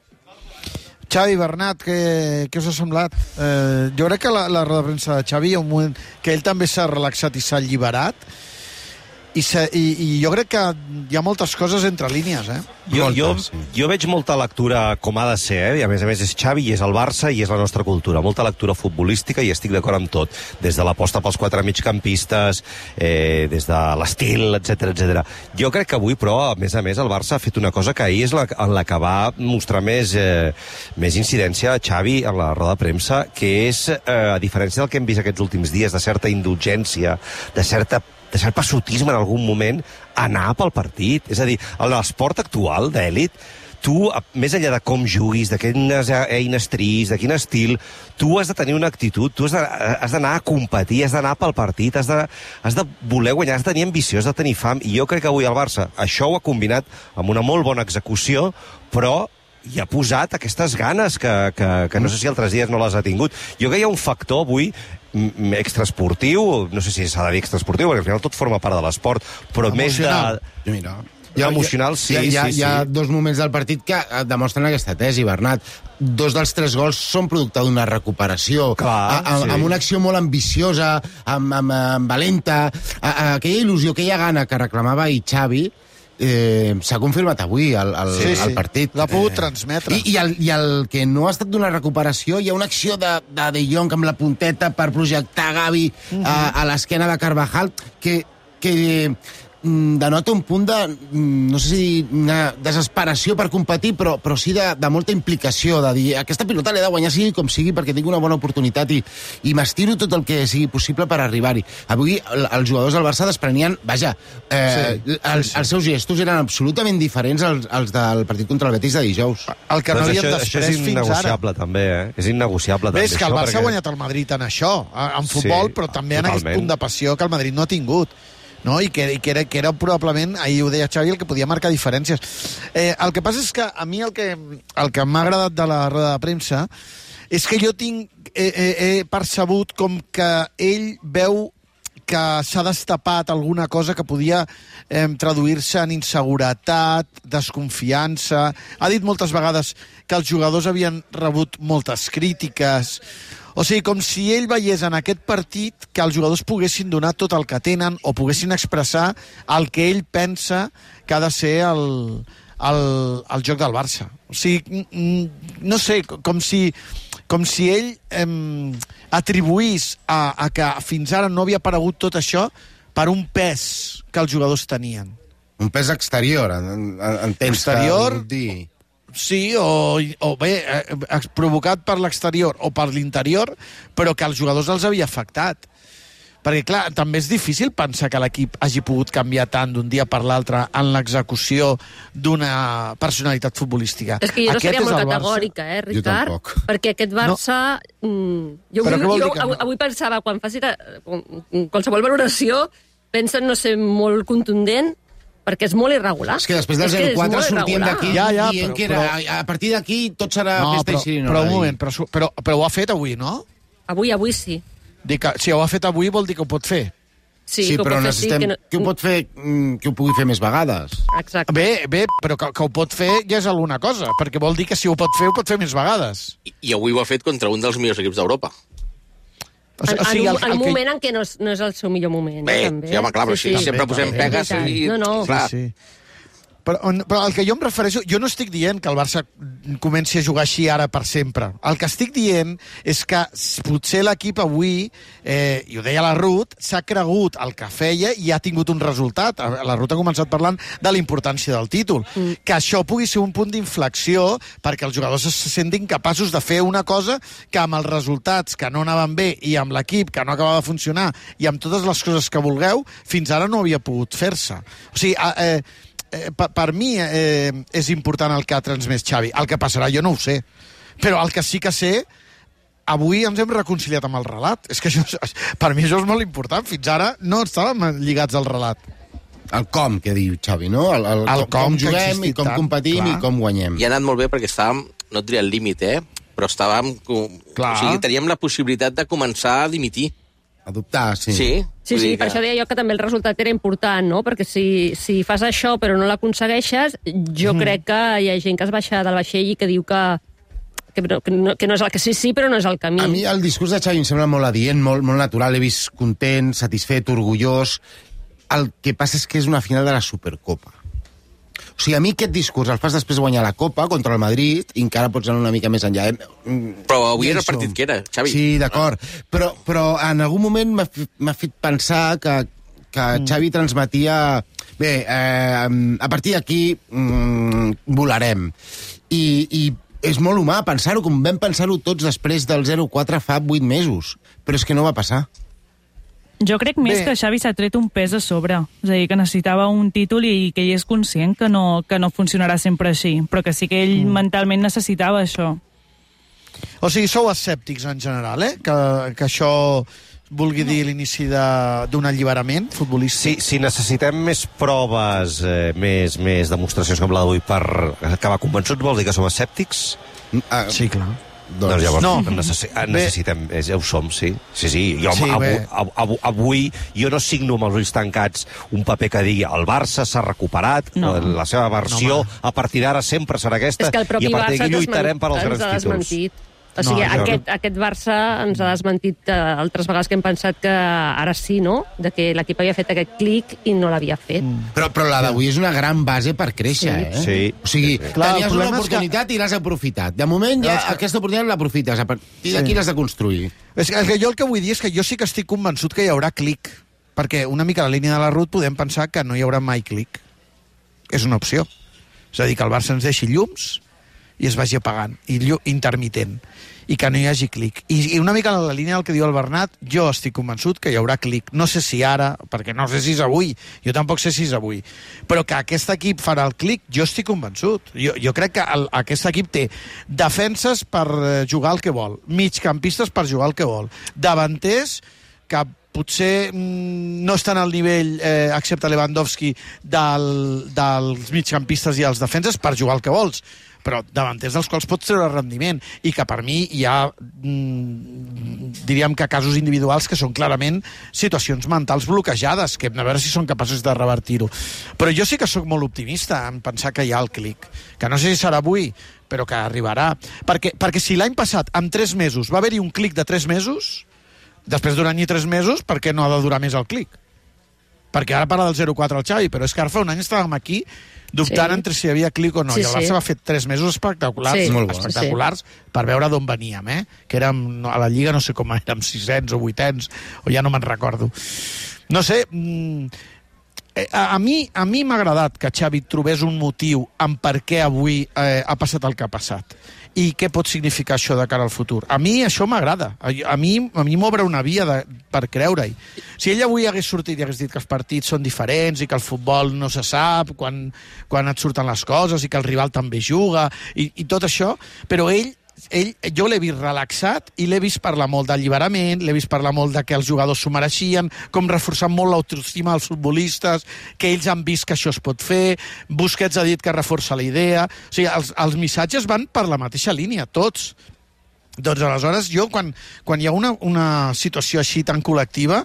Xavi, Bernat, què us ha semblat? Jo crec que la roda de premsa de Xavi hi ha un moment que ell també s'ha relaxat i s'ha alliberat, i jo crec que hi ha moltes coses entre línies, Jo veig molta lectura com ha de ser, i a més és Xavi i és el Barça i és la nostra cultura, molta lectura futbolística, i estic d'acord amb tot, des de l'aposta pels 4 migcampistes, des de l'estil, etc. Jo crec que avui, però, a més, el Barça ha fet una cosa que ahir és en la que va mostrar més incidència a Xavi en la roda de premsa, que és, a diferència del que hem vist aquests últims dies, de certa indulgència, de cert passotisme en algun moment, anar pel partit. És a dir, en l'esport actual d'èlit, tu, més enllà de com juguis, de quines eines tris, de quin estil, tu has de tenir una actitud, tu has d'anar a competir, has d'anar pel partit, has de voler guanyar, has de tenir ambició, has de tenir fam, i jo crec que avui el Barça això ho ha combinat amb una molt bona execució, però hi ha posat aquestes ganes que no sé si altres dies no les ha tingut. Jo crec que hi ha un factor avui extraesportiu, no sé si s'ha de dir extraesportiu, perquè al final tot forma part de l'esport, però emocional. Més de... Mira, emocional, sí. Hi ha 2 moments del partit que demostren aquesta tesi, Bernat. 2 dels 3 gols són producte d'una recuperació, amb una acció molt ambiciosa, amb valenta, aquella il·lusió, aquella gana que reclamava i Xavi, s'ha confirmat avui al partit. L'ha pogut transmetre. I el que no ha estat d'una recuperació, hi ha una acció de Jong amb la punteta per projectar Gavi a l'esquena de Carvajal que denota un punt de, no sé si una desesperació per competir, però sí de molta implicació, de dir, aquesta pilota l'he de guanyar sigui com sigui perquè tinc una bona oportunitat i m'estiro tot el que sigui possible per arribar-hi. Avui els jugadors del Barça desprenien, vaja, els seus gestos eren absolutament diferents als del partit contra el Betis de dijous. El que no havien després fins ara. És innegociable, també, És innegociable, també. És que el Barça ha guanyat el Madrid en això, en futbol, però també en aquest punt de passió que el Madrid no ha tingut. No? I que era probablement, ahir ho deia Xavi, el que podia marcar diferències. El que passa és que a mi el que m'ha agradat de la roda de premsa és que jo he percebut com que ell veu que s'ha destapat alguna cosa que podia traduir-se en inseguretat, desconfiança. Ha dit moltes vegades que els jugadors havien rebut moltes crítiques. O sigui, com si ell veiés en aquest partit que els jugadors poguessin donar tot el que tenen o poguessin expressar el que ell pensa que ha de ser el joc del Barça. O sigui, no sé, com si ell atribuís a que fins ara no havia aparegut tot això per un pes que els jugadors tenien. Un pes exterior, entens? Exterior, sí, o bé, provocat per l'exterior o per l'interior, però que als jugadors els havia afectat. Perquè, clar, també és difícil pensar que l'equip hagi pogut canviar tant d'un dia per l'altre en l'execució d'una personalitat futbolística. És que jo no seria molt categòrica, Ricard? Perquè aquest Barça... Jo avui pensava, quan faci qualsevol valoració, pensa en no ser molt contundent, perquè és molt irregular. És que després del 0-4 sortíem d'aquí dient que a partir d'aquí tot serà festa i sirinola. Però un moment, però ho ha fet avui, no? Avui sí. Si ho ha fet avui vol dir que ho pot fer. Sí, però necessitem que ho pot fer, que ho pugui fer més vegades. Exacte. Bé, però que ho pot fer ja és alguna cosa, perquè vol dir que si ho pot fer més vegades. I avui ho ha fet contra un dels millors equips d'Europa. En un moment en què no és el seu millor moment. Bé, sí, home, clar, però sempre posem pegues i... No. Sí. Però el que jo em refereixo... Jo no estic dient que el Barça comenci a jugar així ara per sempre. El que estic dient és que potser l'equip avui, i ho deia la Ruth, s'ha cregut el que feia i ha tingut un resultat. La Ruth ha començat parlant de la importància del títol. Que això pugui ser un punt d'inflexió perquè els jugadors se sentin capaços de fer una cosa que amb els resultats que no anaven bé i amb l'equip que no acabava de funcionar i amb totes les coses que vulgueu, fins ara no havia pogut fer-se. O sigui... per mi és important el que ha transmès Xavi. El que passarà jo no ho sé. Però el que sí que sé, avui ens hem reconciliat amb el relat. És que això, per mi això és molt important. Fins ara no estàvem lligats al relat. El com, que diu Xavi, no? El com juguem i com competim i com guanyem. I ha anat molt bé perquè estàvem, no et diré al límit, però estàvem... O sigui, teníem la possibilitat de començar a dimitir. A dubtar, sí. Sí, per això deia jo que també el resultat era important, no? Perquè si fas això però no l'aconsegueixes, jo crec que hi ha gent que es baixa del vaixell i que diu que no és el que sí, però no és el camí. A mi el discurs de Xavi em sembla molt adient, molt natural, l'he vist content, satisfet, orgullós. El que passa és que és una final de la Supercopa. O sigui, a mi aquest discurs el fas després de guanyar la Copa contra el Madrid i encara pots anar una mica més enllà. Però avui era el partit que era, Xavi. Sí, d'acord. Però en algun moment m'ha fet pensar que Xavi transmetia... Bé, a partir d'aquí volarem. I és molt humà pensar-ho, com vam pensar-ho tots després del 0-4 fa 8 mesos. Però és que no va passar. Jo crec més que Xavi s'ha tret un pes a sobre. És a dir, que necessitava un títol i que ell és conscient que no funcionarà sempre així, però que sí que ell mentalment necessitava això. O sigui, sou escèptics en general, que això vulgui dir l'inici d'un alliberament futbolístic? Si necessitem més proves, més demostracions com la d'avui per acabar convençuts, vol dir que som escèptics? Sí, clar. Doncs llavors necessitem, ja ho som, sí. Jo, avui jo no signo amb els ulls tancats un paper que digui el Barça s'ha recuperat, la seva versió a partir d'ara sempre serà aquesta, i a partir d'aquí lluitarem per als grans títols. O sigui, aquest Barça ens ha desmentit altres vegades que hem pensat que ara sí, no? De que l'equip havia fet aquest clic i no l'havia fet. Però la d'avui és una gran base per créixer, Sí. O sigui, tenies una oportunitat i l'has aprofitat. De moment ja aquesta oportunitat l'aprofites. A partir d'aquí l'has de construir. Jo el que vull dir és que jo sí que estic convençut que hi haurà clic. perquè una mica a la línia de la Ruth podem pensar que no hi haurà mai clic. És una opció. És a dir, que el Barça ens deixi llums i es vagi apagant, i intermitent, i que no hi hagi clic. I una mica en la línia del que diu el Bernat, jo estic convençut que hi haurà clic. No sé si ara, perquè no sé si és avui, jo tampoc sé si és avui, però que aquest equip farà el clic, jo estic convençut. Jo crec que aquest equip té defenses per jugar el que vol, migcampistes per jugar el que vol, davanters que potser no estan al nivell, excepte Lewandowski, dels migcampistes i els defenses per jugar el que vols, però davanters dels quals pots treure rendiment, i que per mi hi ha diríem que casos individuals que són clarament situacions mentals bloquejades, que hem de veure si són capaços de revertir-ho. Però jo sí que sóc molt optimista en pensar que hi ha el clic, que no sé si serà avui, però que arribarà, perquè si l'any passat en 3 mesos va haver-hi un clic de 3 mesos, després d'un any i 3 mesos, per què no ha de durar més el clic? Perquè ara parla del 0-4 al Xavi, però és que ara fa un any estàvem aquí dubtant entre si hi havia clic o no, i el Barça va fer 3 mesos espectaculars per veure d'on veníem, que érem a la Lliga, no sé com érem, 600 o 800, o ja no me'n recordo. No sé, a mi m'ha agradat que Xavi trobés un motiu en per què avui ha passat el que ha passat i què pot significar això de cara al futur. A mi això m'agrada. A mi m'obre una via per creure-hi. Si ell avui hagués sortit i hagués dit que els partits són diferents i que el futbol no se sap quan et surten les coses i que el rival també juga i tot això, però ell jo l'he vist relaxat i l'he vist parlar molt d'alliberament, l'he vist parlar molt de que els jugadors s'ho mereixien, com reforçant molt l'autoestima dels futbolistes, que ells han vist que això es pot fer, Busquets ha dit que reforça la idea. O sigui, els missatges van per la mateixa línia, tots. Doncs aleshores jo, quan hi ha una situació així tan col·lectiva,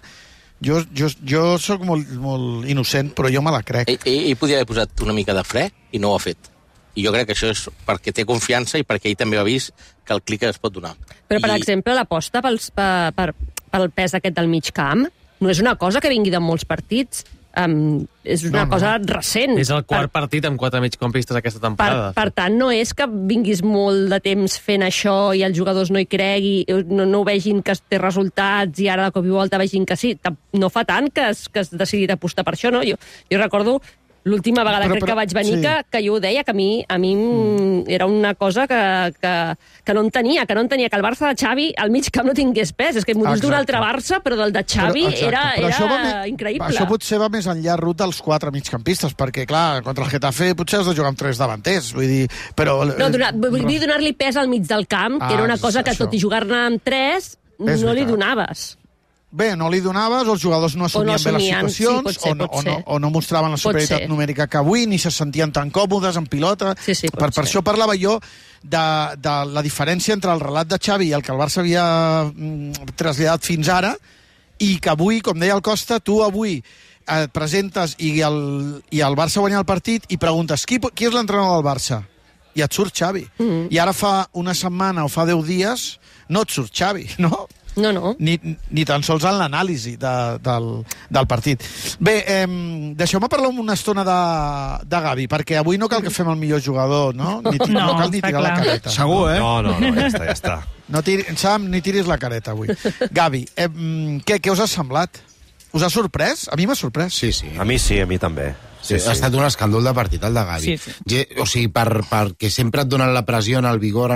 jo sóc molt innocent, però jo me la crec. Ell podia haver posat una mica de fre i no ho ha fet. I jo crec que això és perquè té confiança i perquè ell també ha vist que el clic es pot donar. Però, per exemple, l'aposta pel pes aquest del mig camp no és una cosa que vingui de molts partits. És una cosa recent. És el quart partit amb 4 migcampistes aquesta temporada. Per tant, no és que vinguis molt de temps fent això i els jugadors no hi cregui, no vegin que té resultats i ara de cop i volta vegin que sí. No fa tant que has decidit apostar per això, no? Jo recordo l'última vegada crec que vaig venir que jo ho deia, que a mi era una cosa que no entenia, que el Barça de Xavi al mig camp no tingués pes. És que m'ho dius d'un altre Barça, però del de Xavi era increïble. Això potser va més enllà Ruth dels 4 migcampistes, perquè, clar, contra el Getafe potser has de jugar amb 3 davanters, vull dir, però... No, vull dir donar-li pes al mig del camp, que era una cosa que tot i jugar-ne amb 3 no li donaves. Bé, no li donaves, els jugadors no assumien bé les situacions, o no mostraven la superioritat numèrica que avui, ni se sentien tan còmodes en pilota. Per això parlava jo de la diferència entre el relat de Xavi i el que el Barça havia traslladat fins ara, i que avui, com deia el Costa, tu avui et presentes i el Barça guanya el partit i preguntes qui és l'entrenador del Barça? I et surt Xavi. I ara fa una setmana o fa 10 dies no et surt Xavi, no? No. Ni tan sols en l'anàlisi del partit. Bé, deixeu-me parlar una estona de Gavi, perquè avui no cal que fem el millor jugador, no? No cal ni tirar la careta. Segur, No, ja està. Sam, ni tiris la careta avui. Gavi, què us ha semblat? Us ha sorprès? A mi m'ha sorprès. Sí. A mi sí, a mi també. Sí. Ha estat un escàndol de partit, el de Gavi. Sí. O sigui, perquè sempre et donen la pressió, el vigor,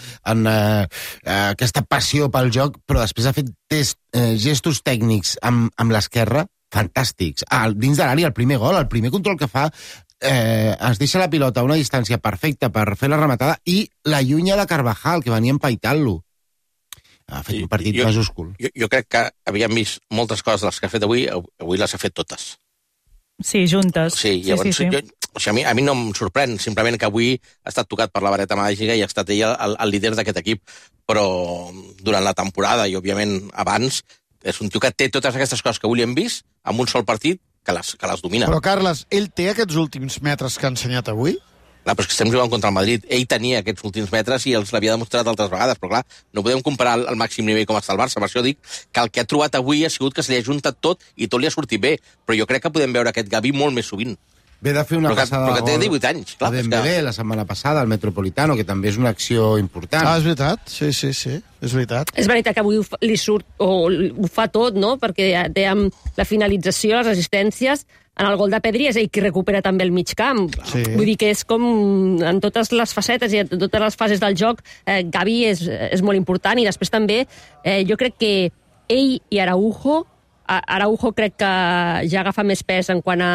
aquesta passió pel joc, però després ha fet gestos tècnics amb l'esquerra fantàstics. Dins de l'àrea, el primer gol, el primer control que fa, es deixa la pilota a una distància perfecta per fer la rematada i l'allunya de Carvajal, que venia empaitant-lo. Ha fet un partit majúscul. Jo crec que havíem vist moltes coses de les que ha fet avui les ha fet totes. Sí, juntes. Sí, llavors, a mi no em sorprèn, simplement que avui ha estat tocat per la vareta màgica i ha estat ell el líder d'aquest equip, però durant la temporada i, òbviament, abans, és un tio que té totes aquestes coses que avui hem vist amb un sol partit que les domina. Però, Carles, ell té aquests últims metres que ha ensenyat avui? Clar, però és que estem jugant contra el Madrid. Ell tenia aquests últims metres i els l'havia demostrat altres vegades, però clar, no podem comparar el màxim nivell com està el Barça. Per això dic que el que ha trobat avui ha sigut que se li ha juntat tot i tot li ha sortit bé. Però jo crec que podem veure aquest Gavi molt més sovint. Ve de fer una passada però que té 18 anys. Clar, a Dembélé la setmana passada, al Metropolitano, que també és una acció important. És veritat, sí, és veritat. És veritat que avui li surt, o ho fa tot, no?, perquè té amb la finalització, les resistències, en el gol de Pedri és ell qui recupera també el mig camp. Sí. Vull dir que és com en totes les facetes i en totes les fases del joc, Gavi és molt important, i després també jo crec que ell i Araujo crec que ja agafa més pes en quant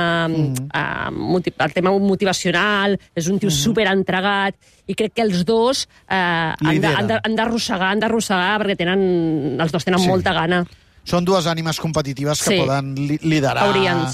al tema motivacional, és un tio superentregat, i crec que els dos han d'arrossegar, perquè els dos tenen molta gana. Són dues ànimes competitives que poden liderar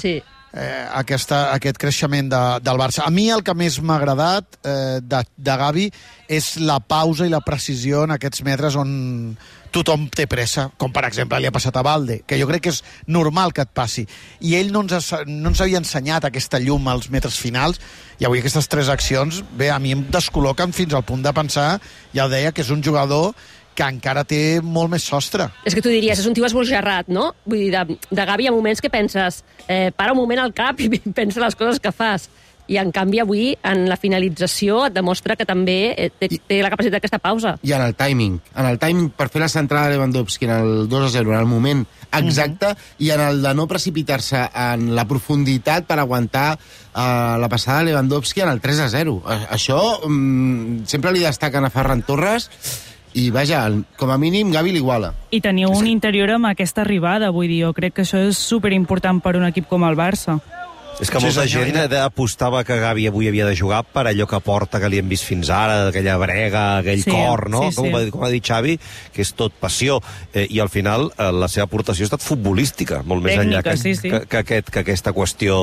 aquest creixement del Barça. A mi el que més m'ha agradat de Gavi és la pausa i la precisió en aquests metres on tothom té pressa, com per exemple li ha passat a Balde, que jo crec que és normal que et passi. I ell no ens havia ensenyat aquesta llum als metres finals, i avui aquestes 3 accions, bé, a mi em descol·loquen fins al punt de pensar, ja ho deia, que és un jugador que encara té molt més sostre. És que tu diries, és un tio esbojarrat, no? Vull dir, de Gavi hi ha moments que penses, para un moment al cap i pensa les coses que fas. I en canvi avui, en la finalització, et demostra que també té la capacitat d'aquesta pausa. I en el timing per fer la centrada de Lewandowski en el 2-0, en el moment exacte, i en el de no precipitar-se en la profunditat per aguantar la passada de Lewandowski en el 3-0. Això sempre li destaquen a Ferran Torres, i vaja, com a mínim Gavi l'iguala. I teniu un interior amb aquesta arribada, vull dir, jo crec que això és superimportant per un equip com el Barça. És que molta gent apostava que Gavi avui havia de jugar per allò que porta, que li hem vist fins ara, aquella brega, aquell cor, no? Sí. Com ha dit Xavi, que és tot passió. I al final la seva aportació ha estat futbolística, molt més enllà que aquesta qüestió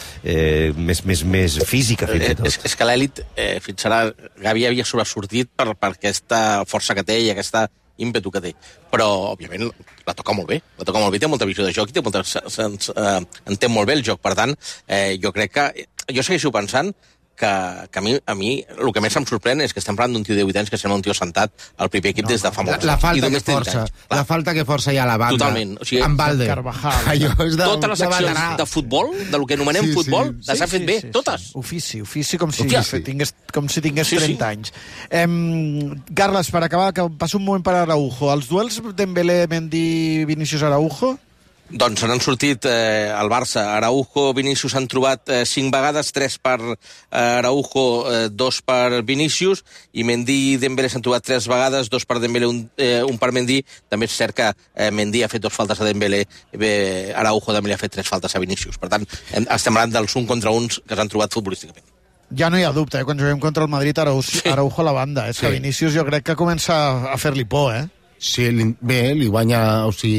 més física, fins i tot. És que l'elit, fins ara, Gavi havia sobresortit per aquesta força que té i aquesta ímpetu que té, però òbviament la toca molt bé, té molta visió de joc i entén molt bé el joc, per tant jo crec que, jo segueixo pensant que a mi el que més em sorprèn és que estem parlant d'un tio de 18 anys que sembla un tio sentat al primer equip des de fa molts anys. La falta que força hi ha a la banda. Totalment. O sigui, amb Balde. Totes les accions de futbol, del que anomenem futbol, les ha fet bé, totes. Ofici, com si tingués 30 anys. Carles, per acabar, que passa un moment per Araujo. Els duels Dembélé, Mendy, Vinícius, Araujo? Doncs han sortit al Barça. Araujo, Vinícius han trobat 5 vegades, 3 per Araujo, 2 per Vinícius, i Mendy i Dembélé s'han trobat 3 vegades, 2 per Dembélé, un per Mendy. També és cert que Mendy ha fet 2 faltes a Dembélé, Araujo també li ha fet 3 faltes a Vinícius. Per tant, estem parlant dels 1 contra 1 que s'han trobat futbolísticament. Ja no hi ha dubte, quan juguem contra el Madrid, Araujo a la banda. És que Vinícius jo crec que comença a fer-li por, Sí, bé, li guanya, o sigui,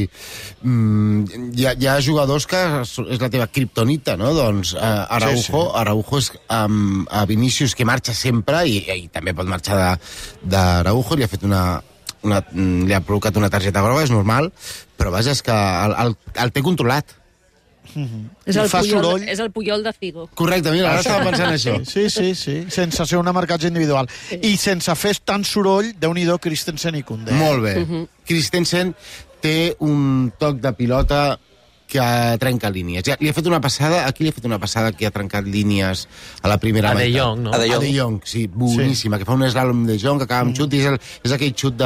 hi ha jugadors que és la teva kriptonita, no? Doncs Araujo és a Vinícius, que marxa sempre, i també pot marxar d'Araujo, li ha fet li ha provocat una targeta groga, és normal, però vaja, és que el té controlat. És el Puyol de Figo. Correcte, mira, ara estava pensant això. Sí, sense ser una marcatge individual. I sense fer tant soroll, Déu-n'hi-do, Christensen i Koundé. Molt bé. Christensen té un toc de pilota que trenca línies. Ja, li ha fet una passada que ha trencat línies a la primera meitat. A De Jong, no? A De Jong, sí, boníssima, que fa un slalom de Jong que acaba amb xut, i és aquell xut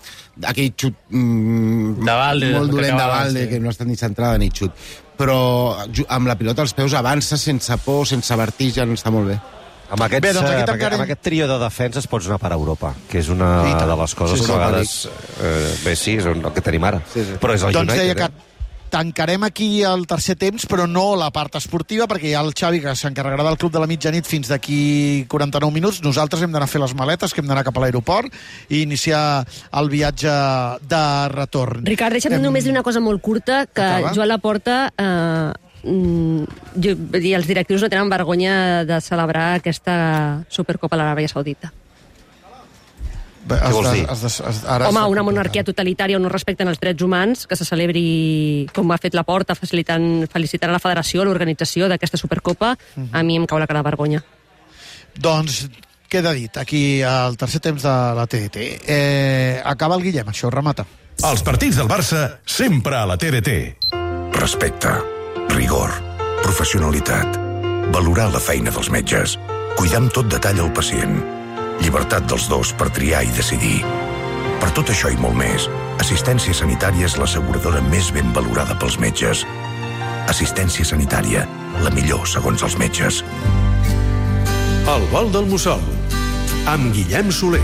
molt dolent de Balde, que no ha estat ni centrada ni xut. Però amb la pilota als peus avança sense por, sense vertigen, està molt bé. Amb aquest trio de defenses pots anar per Europa, que és una de les coses que a vegades... Bé, sí, és el que tenim ara. Però és el United. Doncs deia que tancarem aquí el tercer temps, però no la part esportiva, perquè hi ha el Xavi que s'encarregarà del Club de la Mitjanit fins d'aquí 49 minuts. Nosaltres hem d'anar a fer les maletes, que hem d'anar cap a l'aeroport i iniciar el viatge de retorn. Ricard, deixa'm només dir una cosa molt curta, que Joan Laporta i els directius no tenen vergonya de celebrar aquesta Supercopa a l'Aràbia Saudita. Què vols dir? Home, una monarquia totalitària on no respecten els drets humans, que se celebri, com ha fet Laporta, felicitant a la federació, l'organització d'aquesta Supercopa, a mi em cau la cara de vergonya. Doncs queda dit, aquí al tercer temps de la TDT. Acaba el Guillem, això remata. Els partits del Barça sempre a la TDT. Respecte, rigor, professionalitat, valorar la feina dels metges, cuidar amb tot detall el pacient, llibertat dels dos per triar i decidir. Per tot això i molt més, Assistència Sanitària és l'asseguradora més ben valorada pels metges. Assistència Sanitària, la millor segons els metges. El vol del Mussol, amb Guillem Soler.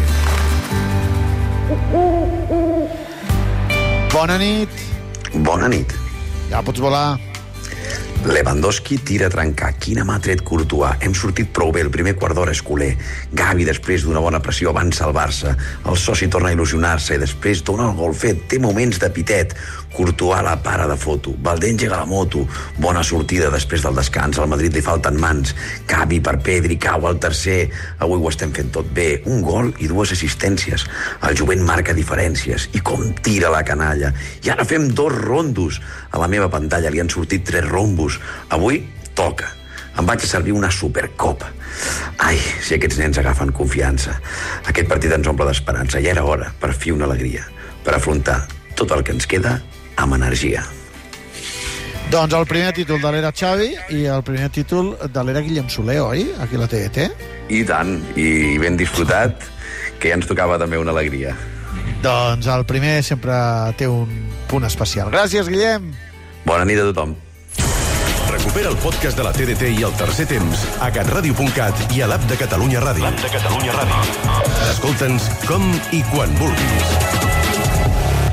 Bona nit. Bona nit. Ja pots volar. Lewandowski tira a trencar. Quina mà ha tret Courtois. Hem sortit prou bé el primer quart d'hora escoler. Gavi, després d'una bona pressió, avança el Barça. El soci torna a il·lusionar-se i després dona el gol fet. Té moments de pitet. Courtois la para de foto. Valdé engega la moto. Bona sortida després del descans. Al Madrid li falten mans. Gavi per Pedri, cau al tercer. Avui ho estem fent tot bé. Un gol i 2 assistències. El jovent marca diferències. I com tira la canalla. I ara fem 2 rondos. A la meva pantalla li han sortit 3 rombos. Avui toca. Em vaig a servir una supercopa. Ai, si aquests nens agafen confiança. Aquest partit ens omple d'esperança i era hora, per fi una alegria, per afrontar tot el que ens queda amb energia. Doncs el primer títol de l'era Xavi i el primer títol de l'era Guillem Soler, oi? Aquí la TDT. I tant, i ben disfrutat, que ja ens tocava també una alegria. Doncs el primer sempre té un punt especial. Gràcies, Guillem. Bona nit a tothom. Recupera el podcast de la TDT i el tercer temps a catradio.cat i a l'app de Catalunya Ràdio. Escolta'ns com i quan vulguis.